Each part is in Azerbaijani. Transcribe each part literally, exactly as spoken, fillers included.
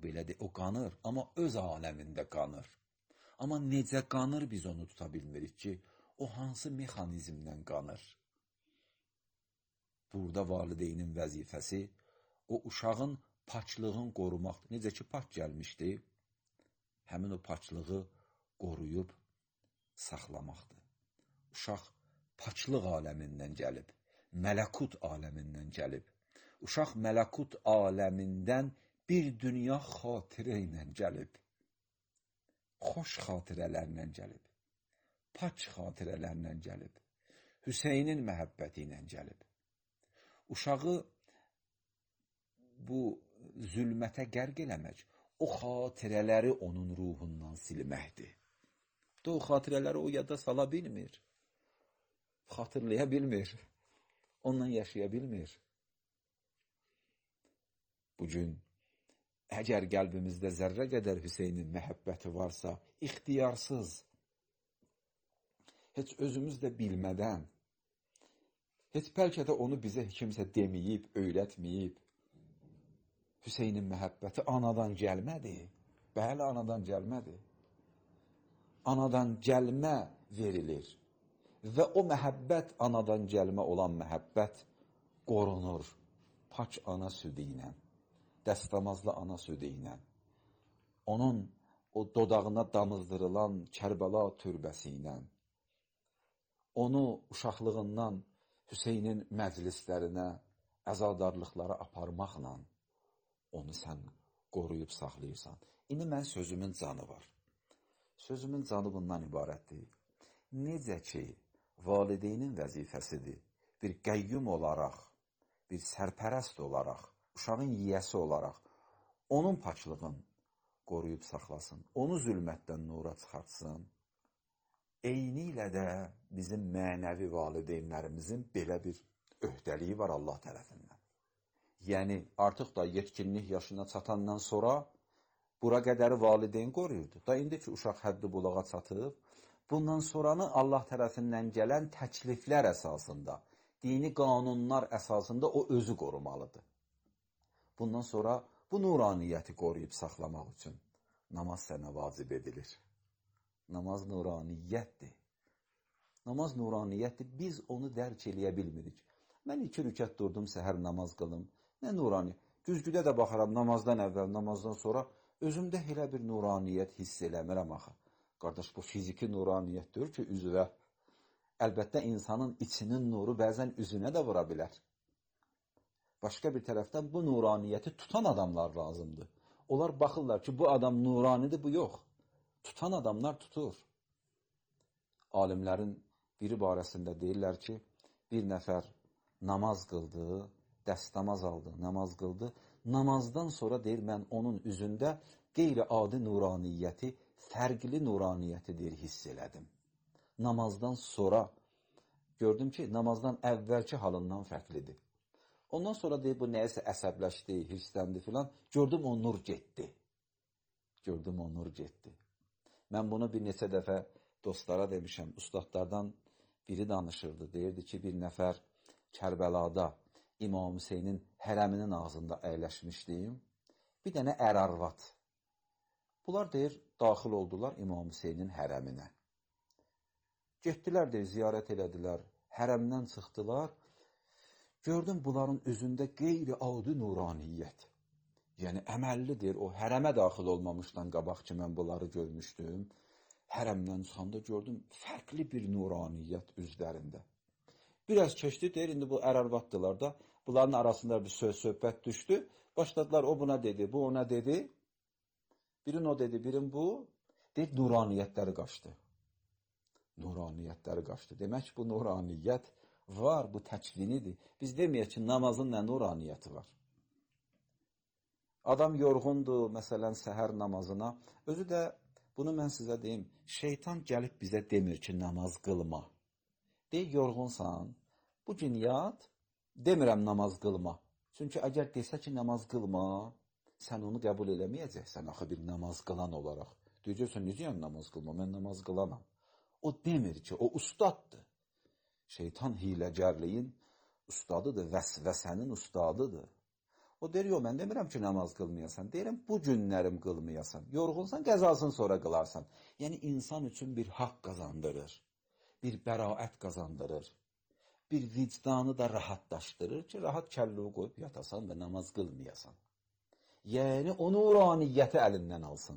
belədir, o qanır, amma öz aləmində qanır. Amma necə qanır biz onu tuta bilmirik ki, o hansı mexanizmdən qanır. Burada valideynin vəzifəsi o uşağın paçlığını qorumaqdır. Necə ki, paç gəlmişdi, həmin o paçlığı qoruyub saxlamaqdır. Uşaq paçlıq aləmindən gəlib, mələkut aləmindən gəlib. Uşaq mələkut aləmindən bir dünya xatirə ilə gəlib. Xoş xatirələrlə gəlib. Paç xatirələrlə gəlib. Hüseynin məhəbbəti ilə gəlib. Uşağı bu zülmətə qərq eləmək, o xatirələri onun ruhundan silməkdir. O xatirələri o yada sala bilmir. Xatırlaya bilmir. Ondan yaşaya bilmir. Bugün, əgər qəlbimizdə zərrə qədər Hüseynin məhəbbəti varsa, ixtiyarsız, heç özümüz də bilmədən, heç bəlkə də onu bizə kimsə deməyib, öyrətməyib, Hüseynin məhəbbəti anadan gəlmədir. Bəli, anadan gəlmədir. Anadan gəlmə verilir və o məhəbbət, anadan gəlmə olan məhəbbət qorunur paç ana südü ilə, dəstəmazlı ana südü ilə. Onun o dodağına damızdırılan Kərbəla türbəsi ilə, onu uşaqlığından Hüseynin məclislərinə, əzadarlıqlara aparmaqla onu sən qoruyub saxlayırsan. İndi mən sözümün canı var. Sözümün canı bundan ibarətdir. Necə ki, valideynin vəzifəsidir, bir qəyyum olaraq, bir sərpərəst olaraq, uşağın yiyəsi olaraq, onun paçlığını qoruyub saxlasın, onu zülmətdən nura çıxartsın. Eyni ilə də bizim mənəvi valideynlərimizin belə bir öhdəliyi var Allah tərəfindən. Yəni, artıq da yetkinlik yaşına çatandan sonra bura qədəri valideyn qoruyurdu. Da indi ki, uşaq həddi bulağa çatıb, bundan sonranı Allah tərəfindən gələn təkliflər əsasında, dini qanunlar əsasında o özü qorumalıdır. Bundan sonra bu nuraniyyəti qoruyub saxlamaq üçün namaz sənə vacib edilir. Namaz nuraniyyətdir. Namaz nuraniyyətdir, biz onu dərk eləyə bilmirik. Mən iki rükət durdum, səhər namaz qılım. Nə nuraniyyət? Güzgüdə də baxaram, namazdan əvvəl, namazdan sonra özümdə elə bir nuraniyyət hiss eləmirəm axı. Qardaş, bu fiziki nuraniyyətdir ki, üzvə. Əlbəttə, insanın içinin nuru bəzən üzünə də vura bilər. Başqa bir tərəfdən bu nuraniyyəti tutan adamlar lazımdır. Onlar baxırlar ki, bu adam nuranidir, bu yox. Tutan adamlar tutur. Alimlərin biri barəsində deyirlər ki, bir nəfər namaz qıldı, dəstəmaz aldı, namaz qıldı. Namazdan sonra deyir, mən onun üzündə qeyri-adi nuraniyyəti, fərqli nuraniyyəti deyir, hiss elədim. Namazdan sonra gördüm ki, namazdan əvvəlki halından fərqlidir. Ondan sonra deyir, bu nəyəsə əsəbləşdi, hirsləndi filan. Gördüm, o nur getdi. Gördüm, o nur getdi. Mən bunu bir neçə dəfə dostlara demişəm, ustadlardan biri danışırdı. Deyirdi ki, bir nəfər Kərbəlada İmam Hüseynin hərəminin ağzında əyləşmişdim. Bir dənə ər-arvad. Bunlar deyir, daxil oldular İmam Hüseynin hərəminə. Getdilər, deyir, ziyarət elədilər, hərəmdən çıxdılar. Gördüm, bunların üzündə qeyri-adi nuraniyyət. Yəni, əməllidir, o hərəmə daxil olmamışdan qabaq ki, mən bunları görmüşdüm. Hərəmdən çıxanda gördüm, fərqli bir nuraniyyət üzlərində. Biraz keçdi, deyir, indi bu ər-arvaddılar da, bunların arasında bir söz-söhbət düşdü. Başladılar, o buna dedi, bu ona dedi. Birin o dedi, birin bu. Deyir, nuraniyyətləri qaçdı. Nuraniyyətləri qaçdı. Demək ki, bu nuraniyyət var, bu təkvinidir. Biz deməyək ki, namazın nə nuraniyyəti var. Adam yorğundur, məsələn, səhər namazına. Özü də, bunu mən sizə deyim, şeytan gəlib bizə demir ki, namaz qılma. Deyir, yorğunsan, bugün yat, demirəm namaz qılma. Çünki əgər desə ki, namaz qılma, sən onu qəbul eləməyəcəksən, axı bir namaz qılan olaraq. Deyəcəksən, necəyəm namaz qılma, mən namaz qılanam. O demir ki, o ustaddır. Şeytan hiləgərliyin ustadıdır, vəsvəsənin ustadıdır. O deyir, yox, mən demirəm ki, namaz qılmayasan. Deyirəm, bu günlərim qılmayasan. Yorğunsan, qəzasını sonra qılarsan. Yəni, insan üçün bir haqq qazandırır, bir bəraət qazandırır, bir vicdanı da rahatlaşdırır ki, rahat kəlluğu qoyub yatasan və namaz qılmayasan. Yəni, o nuraniyyəti əlindən alsın.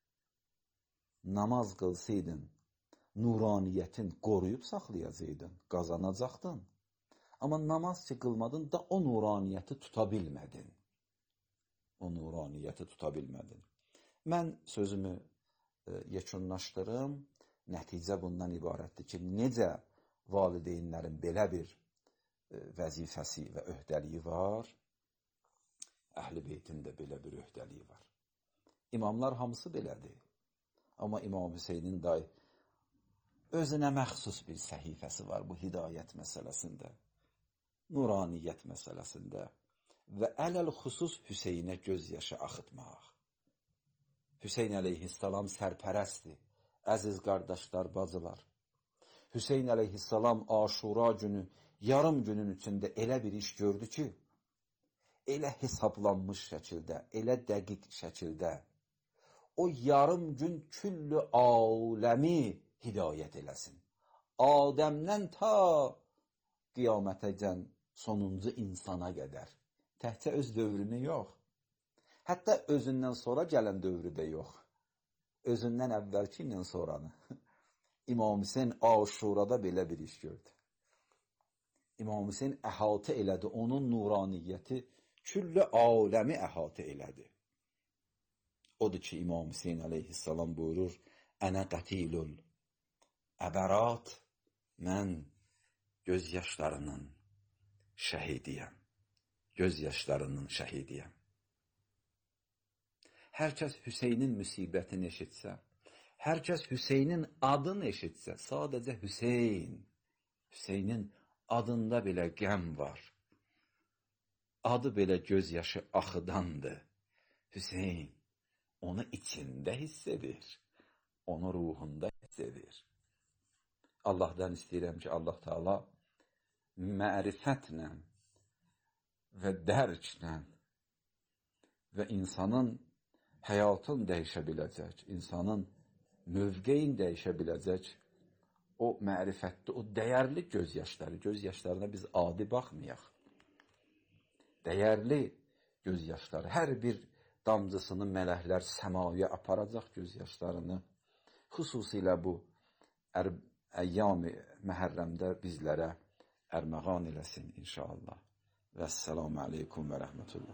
Namaz qılsaydın, nuraniyyətin qoruyub saxlayacaqdın, qazanacaqdın. Amma namaz ki, qılmadın da o nuraniyyəti tuta bilmədin. O nuraniyyəti tuta bilmədin. Mən sözümü e, yekunlaşdırım. Nəticə bundan ibarətdir ki, necə valideynlərin belə bir e, vəzifəsi və öhdəliyi var, Əhl-i Beytin də belə bir öhdəliyi var. İmamlar hamısı belədir. Amma İmam Hüseynin day özünə məxsus bir səhifəsi var bu hidayət məsələsində, nuraniyyət məsələsində və ələl-xüsus Hüseynə göz yaşı axıtmaq. Hüseyn əleyhissalam sərpərəstdir, əziz qardaşlar, bacılar. Hüseyn əleyhissalam Aşura günü, yarım günün içində elə bir iş gördü ki, elə hesablanmış şəkildə, elə dəqiq şəkildə o yarım gün küllü aləmi hidayət eləsin. Adəmdən ta qiyamətəcən sonuncu insana qədər. Təhcə öz dövrünü yox. Hətta özündən sonra gələn dövrü də yox. Özündən əvvəlki ilə sonranı. İmam Hüseyn Aşurada belə bir iş gördü. İmam Hüseyn əhatə elədi, onun nuraniyyəti küllü aləmi əhatə elədi. Odur ki, İmam Hüseyn əleyhissalam buyurur, Ənə qətilul əbərat, mən göz yaşlarının şəhidiyəm. Göz yaşlarının şəhidiyəm. Hər kəs Hüseynin müsibətini eşitsə, hər kəs Hüseynin adını eşitsə, sadəcə Hüseyn, Hüseynin adında belə qəm var. Adı belə göz yaşı axıdandır. Hüseyn onu içində hiss edir, onu ruhunda hiss edir. Allahdan istəyirəm ki, Allah Teala mərifətlə və dərklə və insanın həyatın dəyişə biləcək, insanın mövqeyin dəyişə biləcək o mərifətli, o dəyərli göz yaşları, göz yaşlarına biz adi baxmayaq. Dəyərli göz yaşları, hər bir damcısını mələklər səmaya aparacaq göz yaşlarını. Xüsusilə bu əyyam-ı məhərrəmdə bizlərə ərməğan eləsin inşallah. Vəssalamu aleykum və rəhmətullah.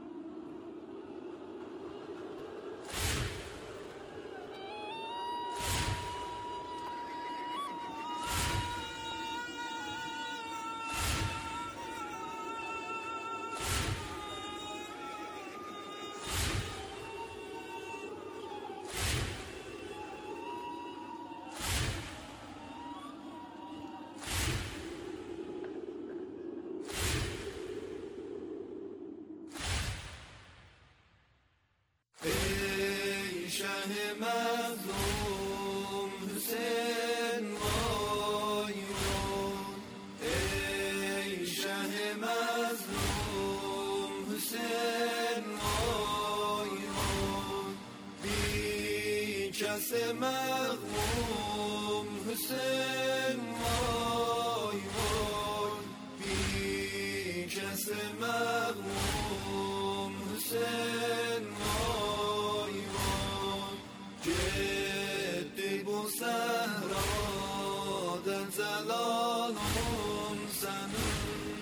Şeh-i məzlum Hüseyin vay vay. Ey şeh-i məzlum Hüseyin vay vay. Bir kəsi məğmum Hüseyin vay vay. Bir kəsi məğmum Hüseyin vay. Gitti bu sehrada celalun senin.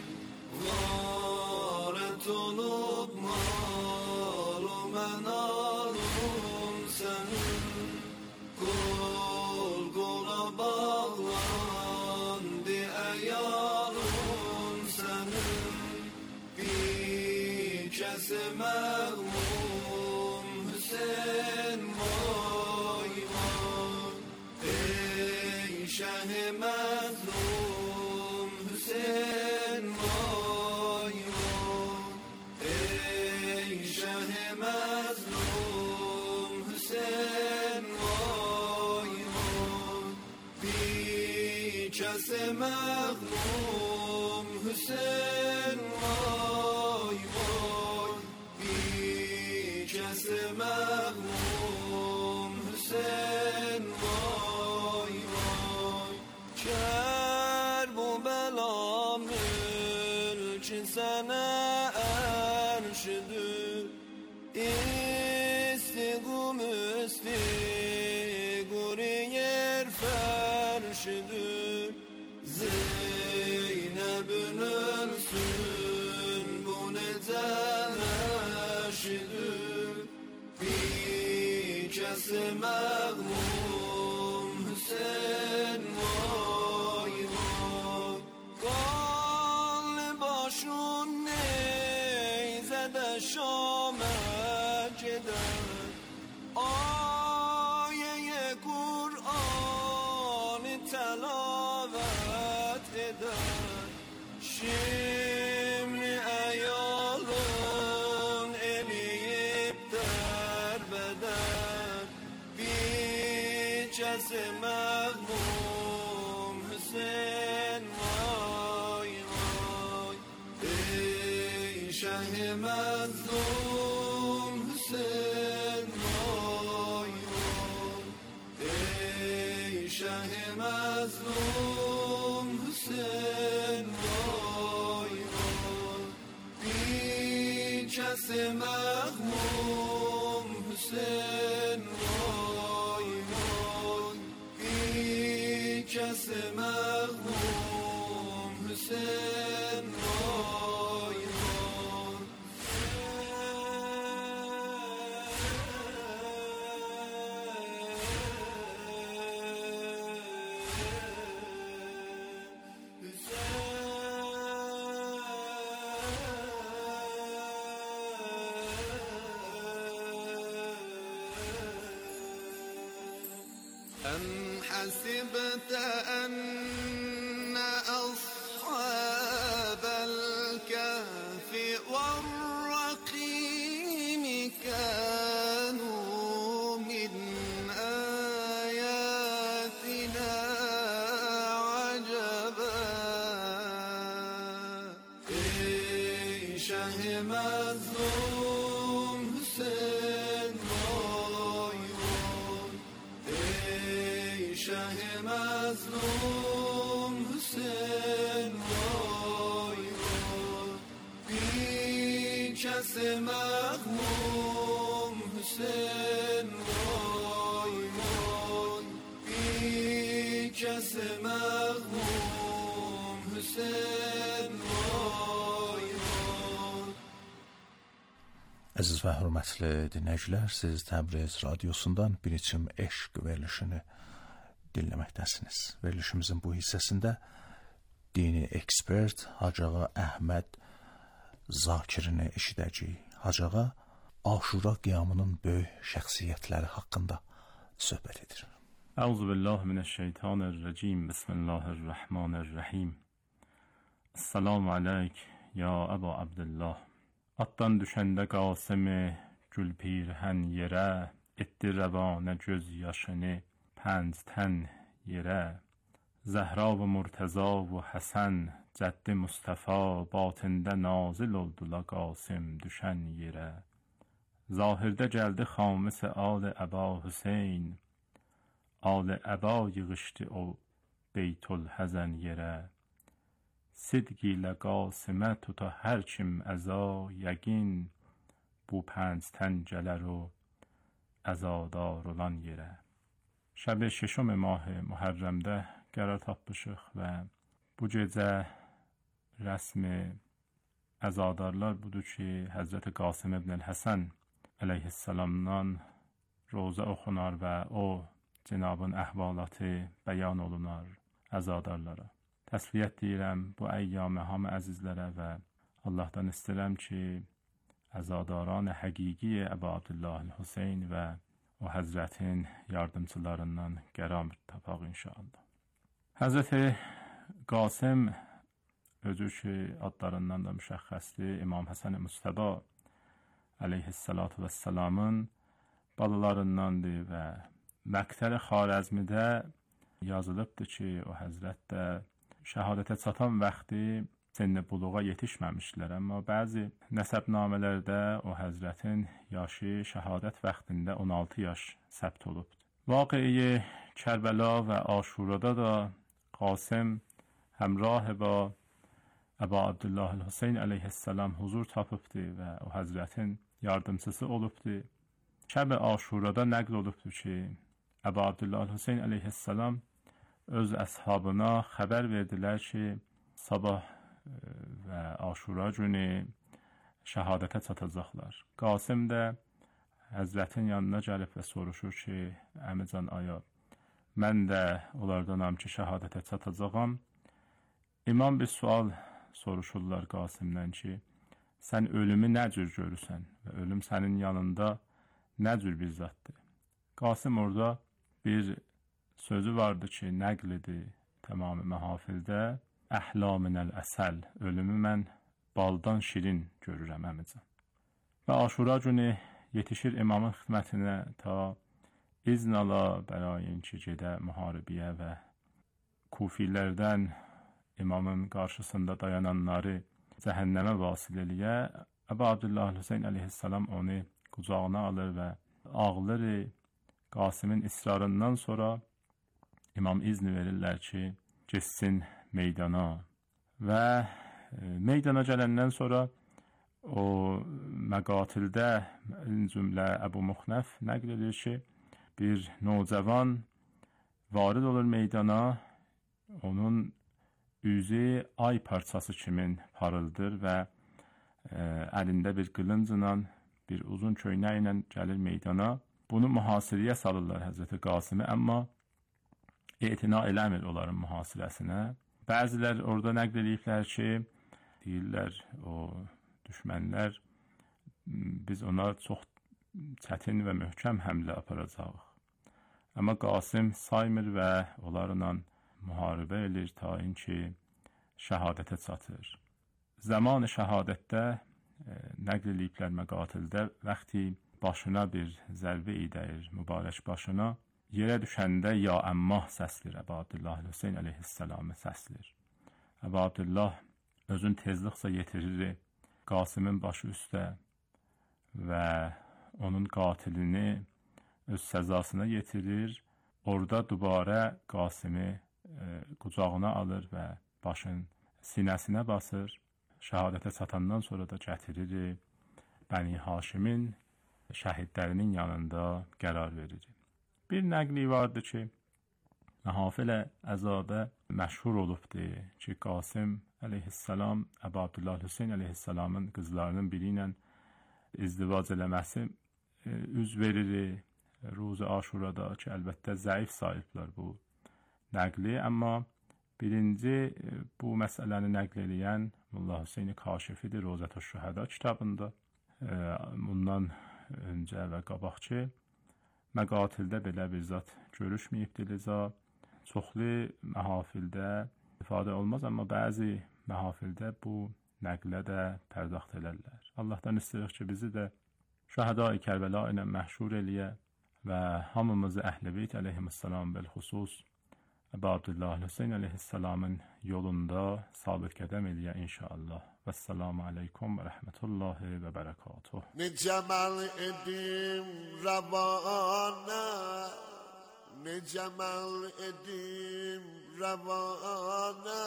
Varet olup malu menalun senin. Kol kola bağlandı eyalun senin. Bir kesi məğmum Hüseyin vay vay. Ey şeh-i məzlum Hüseyin vay vay. Ey şeh-i məzlum Hüseyin vay vay. Bir kesi məğmum Hüseyin vay vay. کسی مغموم حسین وای وای کرب و بلا ملک سنه ارشدو استگوم استگوریر فرشدو زینب'ün ölsün bu ne telaşıdır bir kesi mağmum Hüseyin vay vay Kanlı başın neyzede Şam'a gider Ayeye Kur'an'ı telavet eder Şimdi ayalın eleyip derbeder Bir kesi mağmum Hüseyin vay vay Ey şeh-i mazlum Hüseyin vay vay Ey şeh-i mazlum Hüseyin vay vay Bir kesi mağmum Hüseyin vay vay Bir kesi mağmum Hüseyin vay أم حسبت أن أصحاب الكهف والرقيم كانوا من آياتنا عجبا ای شه مظلوم حسین وای وای ای شه مظلوم حسین وای وای بی کس مغموم حسین وای وای بی کس مغموم حسین vay vay. Əziz və hörmətli dinləyicilər, siz Təbriz radiosundan bir içim eşq verilişini dinləməkdəsiniz. Verilişimizin bu hissəsində dini ekspert Hacı Ağa Əhməd Zakirini eşidəcəyik. Hacı Ağa Aşura qiyamının böyük şəxsiyyətləri haqqında söhbət edir. Əuzu billahi minəşşeytanirracim. Bismillahirrahmanirrahim. Esselamu aleyk ya Əbu Abdullah. Atdan düşəndə Qasimi Gülpirhən yerə, etdi rəvanə göz yaşını pənctən yerə. Zəhra və Murtəza və Həsən, Cəddi Mustafa batində nazil oldular Qasim düşən yerə. Zahirdə gəldi xamis-i al Əba Hüseyn, al Əba yığışdı o Beytülhəzən yerə. Sidq ilə Qasimə tuta hər kim əza, yəqin bu pənctən gələr o əzadar olan yerə. شب ششم ماه محرمdə qərar tapmışıq və bu gecə rəsm əzadarlar budur ki, Həzrəti Qasim ibn Həsən əleyhissalamdan rozə oxunar və o Cenabın əhvalatı bəyan olunar əzadarlara. Təsliyyət deyirəm bu əyyamə hamı əzizlərə və Allahdan istəyirəm ki, əzadaran həqiqi Əbu Abdullah Hüseyn və o Həzrətin yardımçılarından qərar tapaq inşallah. Həzrəti Qasim özü ki adlarından da müşəxxəsdir, İmam Həsən Müstəba əleyhissalatu vəssalamın balalarındandır və Məktəri Xarəzmidə yazılıbdır ki, o Həzrət də şəhadətə çatan vaxtı sənə buluğa yetişməmişdilər, amma bəzi nəsəbnamələrdə o həzrətin yaşı şəhadət vaxtında on altı yaş səbt olubdur. Vaqiyi Kərbəla və Aşurada da Qasım həmrah با Əba Abdullah Hüseyn əleyhissalam huzur tapıbdı və o həzrətin yardımçısı olubdu. Şəb Aşurada nəql olubdur ki, Əba Abdullah Hüseyn əleyhissalam öz əshabına xəbər verdilər ki, sabah və Aşura günü şəhadətə çatacaqlar. Qasım da həzrətin yanına gəlib və soruşur ki, əmican aya, mən də onlardanam ki, şəhadətə çatacağam. İmam bir sual soruşurlar Qasımdan ki, sən ölümü nə cür görürsən və ölüm sənin yanında nə cür bir zatdır? Qasım orada bir sözü vardı ki, nəqlidir tamamı məhafildə, Əhlamınəl əsəl, ölümü mən baldan şirin görürəm əmicəm. Və Aşura günü yetişir imamın xidmətinə ta izn ala bərayin ki, gedə müharibəyə və kufilərdən imamın qarşısında dayananları cəhənnəmə vasil eləyə. Əba Abdullah Hüseyn əleyhissalam onu qucağına alır və ağlar. Qasımın israrından sonra imam izni verirlər ki, geçsin meydana və e, meydana gələndən sonra o məqatildə cümlə Əbu Muxnəf nəql edir ki, bir nocavan varid olur meydana, onun üzü ay parçası kimin parıldır və e, əlində bir qılıncla, bir uzun köynə ilə gəlir meydana. Bunu mühasirəyə salırlar Həzrəti Qasımı, amma etina eləmir onların mühasirəsinə. Bəzilər orada nəql ediblər ki, deyirlər o düşmənlər, biz ona çox çətin və möhkəm həmlə aparacağıq. Amma Qasım saymır və onlarla müharibə edir ta ki, şəhadətə çatır. Zaman şəhadətdə e, nəql ediblər məqatildə, vaxtı başına bir zərbə idəyir, mübarək başına, yerə düşəndə ya əmmah səslir, Əba Abdullah Hüseyn əleyhissalamı səslir. Əba Abdullah özün tezliklə yetirir Qasımın başı üstə və onun qatilini öz səzasına yetirir. Orada dubarə Qasımı e, qucağına alır və başın sinəsinə basır. Şəhadətə çatandan sonra da gətirir Bəni Haşimin şəhidlərinin yanında qərar verir. Bir nəqli vardı ki, məhafilə əzabə məşhur olubdur ki, Qasım əleyhissalam Əba Abdullah Hüseyn əleyhissalamın qızlarının biri ilə izdivac eləməsi e, üz verir Ruzi Aşurada ki, əlbəttə zəif sayıblar bu nəqli, amma birinci e, bu məsələni nəql eləyən Molla Hüseyn Kaşifidir Rozətü Şühəda kitabında. E, bundan öncə və qabaqçı məqatildə belə bir zat görüşməyibdir, liza çoxlu məhafildə ifadə olmaz, amma bəzi məhafildə bu nəqlə də pərdaxt elərlər. Allahdan istəyirik ki, bizi də şəhədai Kərbəla ilə məhşur eləyə və hamımızı Əhl-i Beyt əleyhissalam bilxüsus Əba Abdullah Hüseyn əleyhissalamın yolunda sabit qədəm eləyə inşallah. Vəssalamu aleykum və rəhmətullahi və bərəkatuh. Ne cemal edim ravana, ne cemal edim ravana,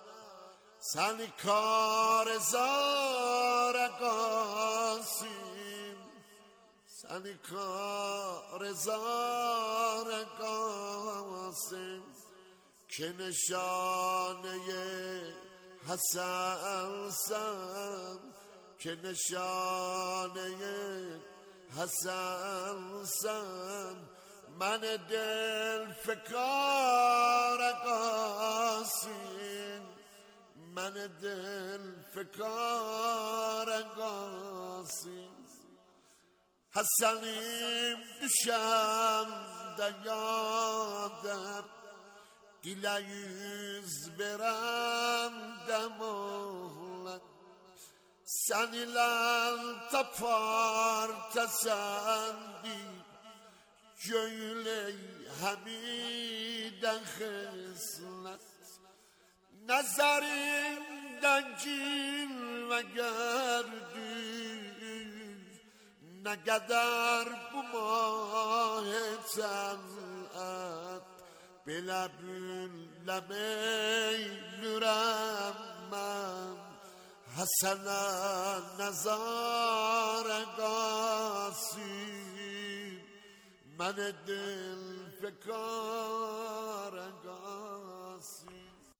seni kar zar Qasim, seni kar zar Qasim, که نشانه حسن سم، که نشانه حسن سم، من دل فکار قاسم، من دل فکار قاسم. حسنیم düşen de yader، dile yüz veren de muhlet، sen ile tapar tesendi، şöyle hamiden hıslet، Nəzərindən cilvə gördük, nə qədər bu mah-ı cələt, belə bülləmeylürəm mən, Həsənə nəzarə qasim, mənə dil fəkarə qasim.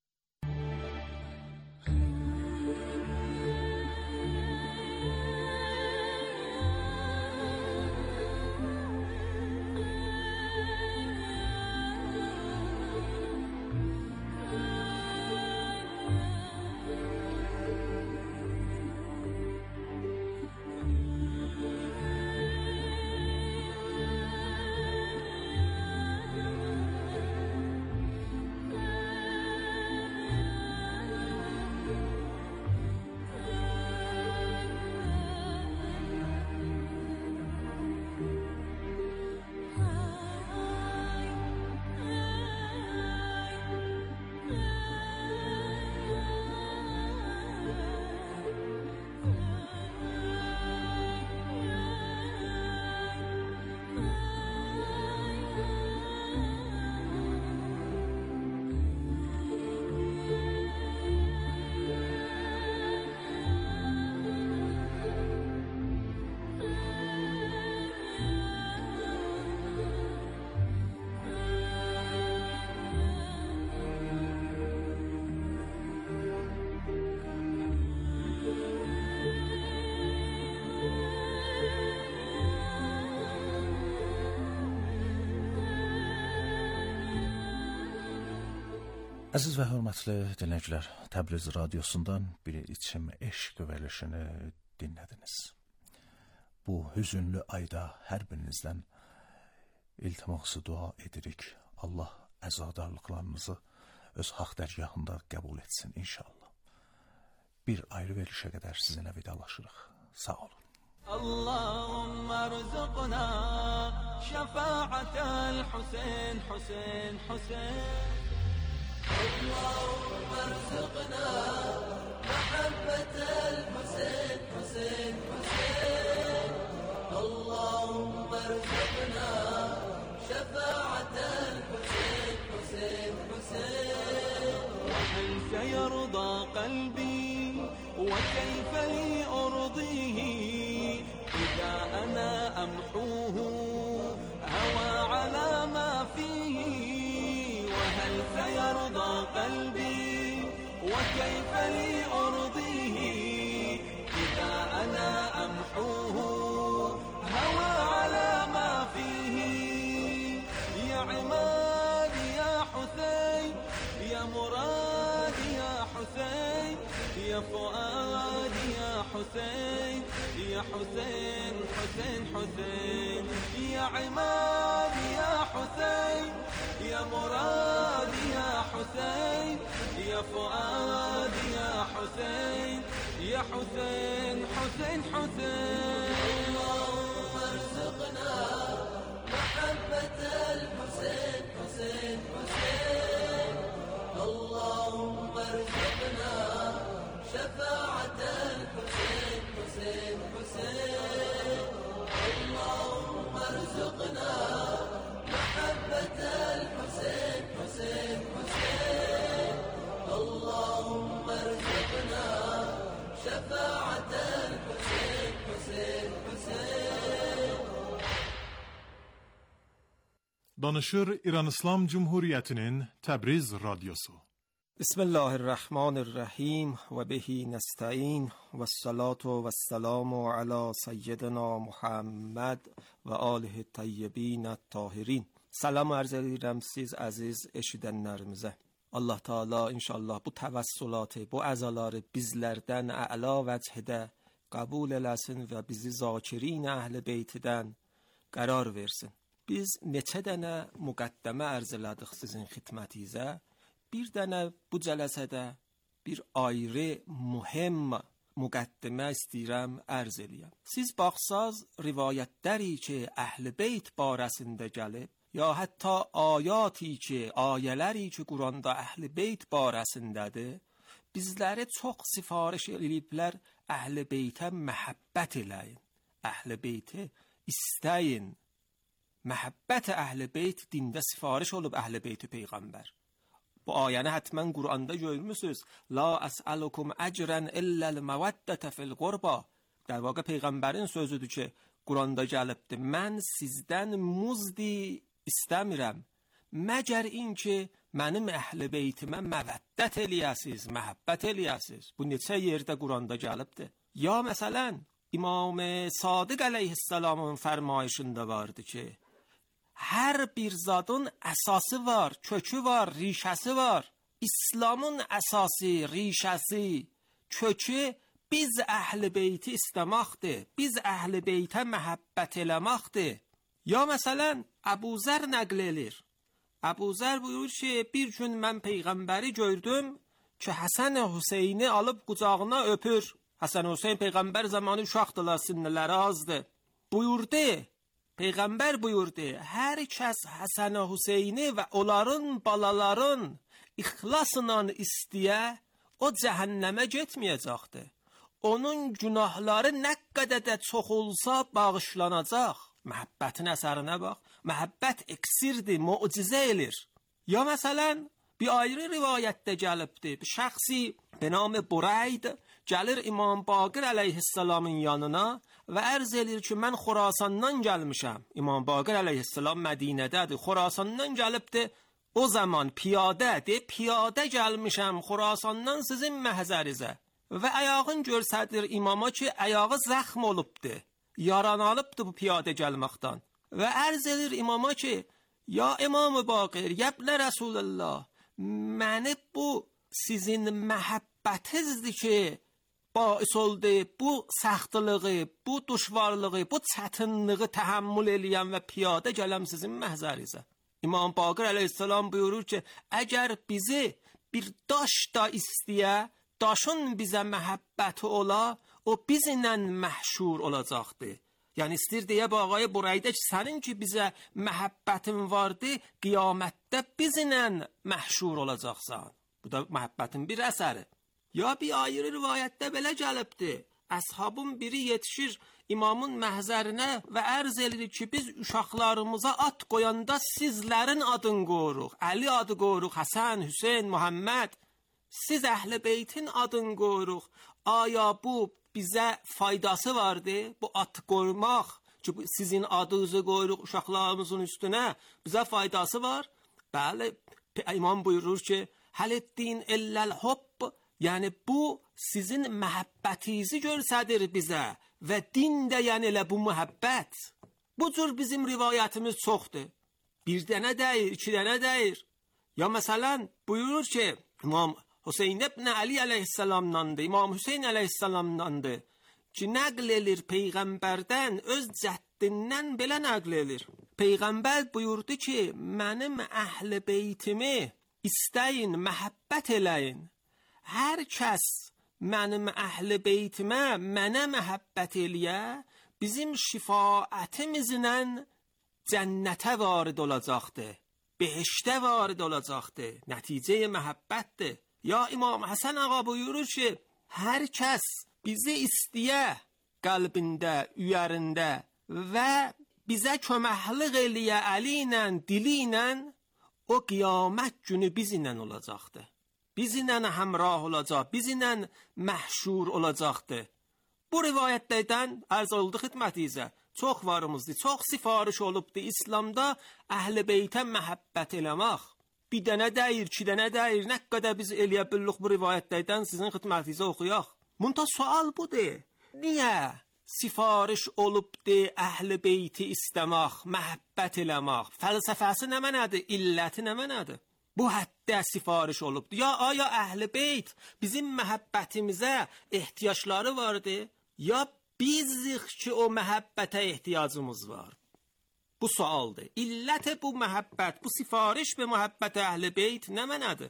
Əziz və hörmətli dinləyicilər, Təbriz radiosundan bir içim eşq verilişini dinlədiniz. Bu hüzünlü ayda hər birinizdən iltiması dua edirik. Allah əzadarlıqlarınızı öz haq dərgahında qəbul etsin inşallah. Bir ayrı verilişə qədər sizinlə vidalaşırıq. Sağ olun. Allahumma rzuqna şəfaətəl Hüseyn, Hüseyn, Hüseyn. اللهم ارزقنا محبة الحسين حسين حسين اللهم ارزقنا شفاعة الحسين حسين حسين وهل سيرضى قلبي وكيف لي أرضيه إذا أنا أمحوه هوى على ما فيه وهل سيرضى قلبي وكيف لي أرضيه إذا أنا أمحوه هوى على ما فيه يا عمادي يا حسين يا مرادي يا حسين يا فؤادي يا حسين يا حسين حسين حسين يا عمادي يا حسين يا مرادي يا حسين يا فؤادي يا حسين يا حسين حسين حسين اللهم ارزقنا محبة الحسين حسين حسين اللهم ارزقنا شفاعة الحسين حسين حسين اللهم ارزقنا محبة الحسين حسين حسين اللهم ارزقنا شفاعة الحسين حسين حسين. Danışır İran İslam Cumhuriyeti'nin Təbriz Radyosu. Bismillahirrahmanirrahim ve bihi nesta'in ve salatu ve selamu ala seyyidina Muhammed ve alihi tayyibin tahirin. Salam arz edirəm siz əziz eşidənlərimizə. Allah Teala inşallah bu təvəssülatı, bu əzaları bizlərdən əla vəchdə qəbul eləsin və bizi zakirin əhl-i beytidən qərar versin. Biz neçə dənə müqəddəmə ərz elədik sizin xidmətinizə. Bir dənə bu cələsədə bir ayrı mühüm müqəddimə istəyirəm ərz eləyəm. Siz baxsaz rivayətləri ki, əhl-i beyt barəsində gəlib, ya hətta ayati ki, ayələri ki, Quranda Əhl-i Beyt barəsindədir, bizləri çox sifariş ediblər, Əhl-i Beytə məhəbbət eləyin, Əhl-i Beyti istəyin. Məhəbbət Əhl-i Beyt dində sifariş olub Əhl-i Beyti Peyğəmbər. Bu ayəni həttəmən Quranda görmüsünüz. La əsəlukum əcrən illəl məvəddətə fil qurba. در واقع Peyğəmbərin sözüdür ki, Quranda gəlibdir. Mən sizdən muzdi istəmirəm. Məgər in ki, mənim Əhl-i Beytimə məvəddət eləyəsiz, məhəbbət eləyəsiz. Bu neçə yerdə Quranda gəlibdir. Ya məsələn, İmam Sadiq əleyhissalamın fərmayışında vardı ki, hər bir zadın əsası var, kökü var, rişəsi var. İslamın əsası, rişəsi, kökü biz Əhl-i Beyti istəməkdir, biz Əhl-i Beytə məhəbbət eləməkdir. Ya məsələn, Əbu Zər nəql edir. Əbu Zər buyurur ki, bir gün mən Peyğəmbəri gördüm ki, Həsən Hüseyni alıb qucağına öpür. Həsən Hüseyn Peyğəmbər zamanı uşaqdılar, sinirləri azdır. Buyurdu, Peyğəmbər buyurdu, hər kəs Həsən Hüseyni və onların balaların ixlasla istəyə, o cəhənnəmə getməyəcəkdir. Onun günahları nə qədər də çox olsa bağışlanacaq. Məhəbbətin əsərinə bax. Məhəbbət iksirdir, mucizə elir. Ya məsələn, bir ayrı rivayətdə gəlibdir. Bir şəxsi be nam Burayd gəlir İmam Baqir əleyhissalamın yanına və ərz edir ki, mən Xorasandan gəlmişəm. İmam Baqir əleyhissalam Mədinədədir. Xorasandan gəlibdir. O zaman piyadədir, piyadə gəlmişəm Xorasandan sizin məhzərizə. Və ayağın görsədir imama ki, ayağı zəxm olubdur. Yaralanıbdır bu piyadə gəlməkdən. Və ərz edir imama ki, ya İmam-ı Baqir, yəbnə Rəsulullah, məni bu sizin məhəbbətinizdir ki, bais oldu bu səxtlığı, bu düşvarlığı, bu çətinliyi təhəmmül eləyəm və piyadə gələm sizin məhzərizə. İmam Baqir əleyhissalam buyurur ki, əgər bizi bir daş da istəyə, daşın bizə məhəbbəti ola, o bizlə məhşur olacaqdır. Yəni istəyir deyə bu ağaya Buraydə ki, sənin ki bizə məhəbbətin vardı, qiyamətdə bizlə məhşur olacaqsan. Bu da məhəbbətin bir əsəri. Ya bir ayrı rivayətdə belə gəlibdir. Əshabın biri yetişir imamın məhzərinə və ərz edir ki, biz uşaqlarımıza at qoyanda sizlərin adın qoyuruq. Əli adı qoyuruq, Həsən, Hüseyn, Muhammed. Siz Əhl-i Beytin adın qoyuruq. Aya bu bizə faydası vardı? Bu at qoymaq ki, sizin adınızı qoyuruq uşaqlarımızın üstünə, bizə faydası var? Bəli, imam buyurur ki, Həliddin illəl hubb, yəni bu sizin məhəbbətinizi görsədir bizə və din də yəni elə bu məhəbbət. Bu cür bizim rivayətimiz çoxdur. Bir dənə deyir, iki dənə deyir. Ya məsələn buyurur ki, İmam Hüseyn ibn Ali əleyhissalamdandır, İmam Hüseyn əleyhissalamdandır ki, nəql edir Peyğəmbərdən, öz cəddindən belə nəql edir. Peyğəmbər buyurdu ki, mənim Əhl-i Beytimi istəyin, məhəbbət eləyin. Hər kəs mənim Əhl-i Beytimə, mənə məhəbbət eləyə, bizim şifaətimizlə cənnətə varid olacaqdır, behiştə varid olacaqdır, nəticəyə məhəbbətdir. Ya İmam Həsən ağa buyurur ki, hər kəs bizi istəyə qəlbində, üyərində və bizə köməklik eləyə əli ilə, dili ilə, o qiyamət günü bizlə olacaqdır. Bizlə həmrah olacaq, bizlə məhşur olacaqdır. Bu rivayətlərdən ərz oldu xidmətinizə. Çox varımızdır, çox sifariş olubdur İslamda Əhl-i Beytə məhəbbət eləmək. Bir dənə deyir, iki dənə deyir, nə qədər biz eləyə bildik bu rivayətlərdən sizin xidmətinizə oxuyaq. Bunda sual budur. Niyə sifariş olubdur Əhl-i Beyti istəmək, məhəbbət eləmək? Fəlsəfəsi nə mənədir, illəti nə mənədir? Bu həddə sifariş olubdur. Ya aya Əhl-i Beyt bizim məhəbbətimizə ehtiyacları vardı, ya bizik ki o məhəbbətə ehtiyacımız var. Bu sualdır. İllət bu məhəbbət, bu sifariş və məhəbbət Əhl-i Beyt nə mənədir?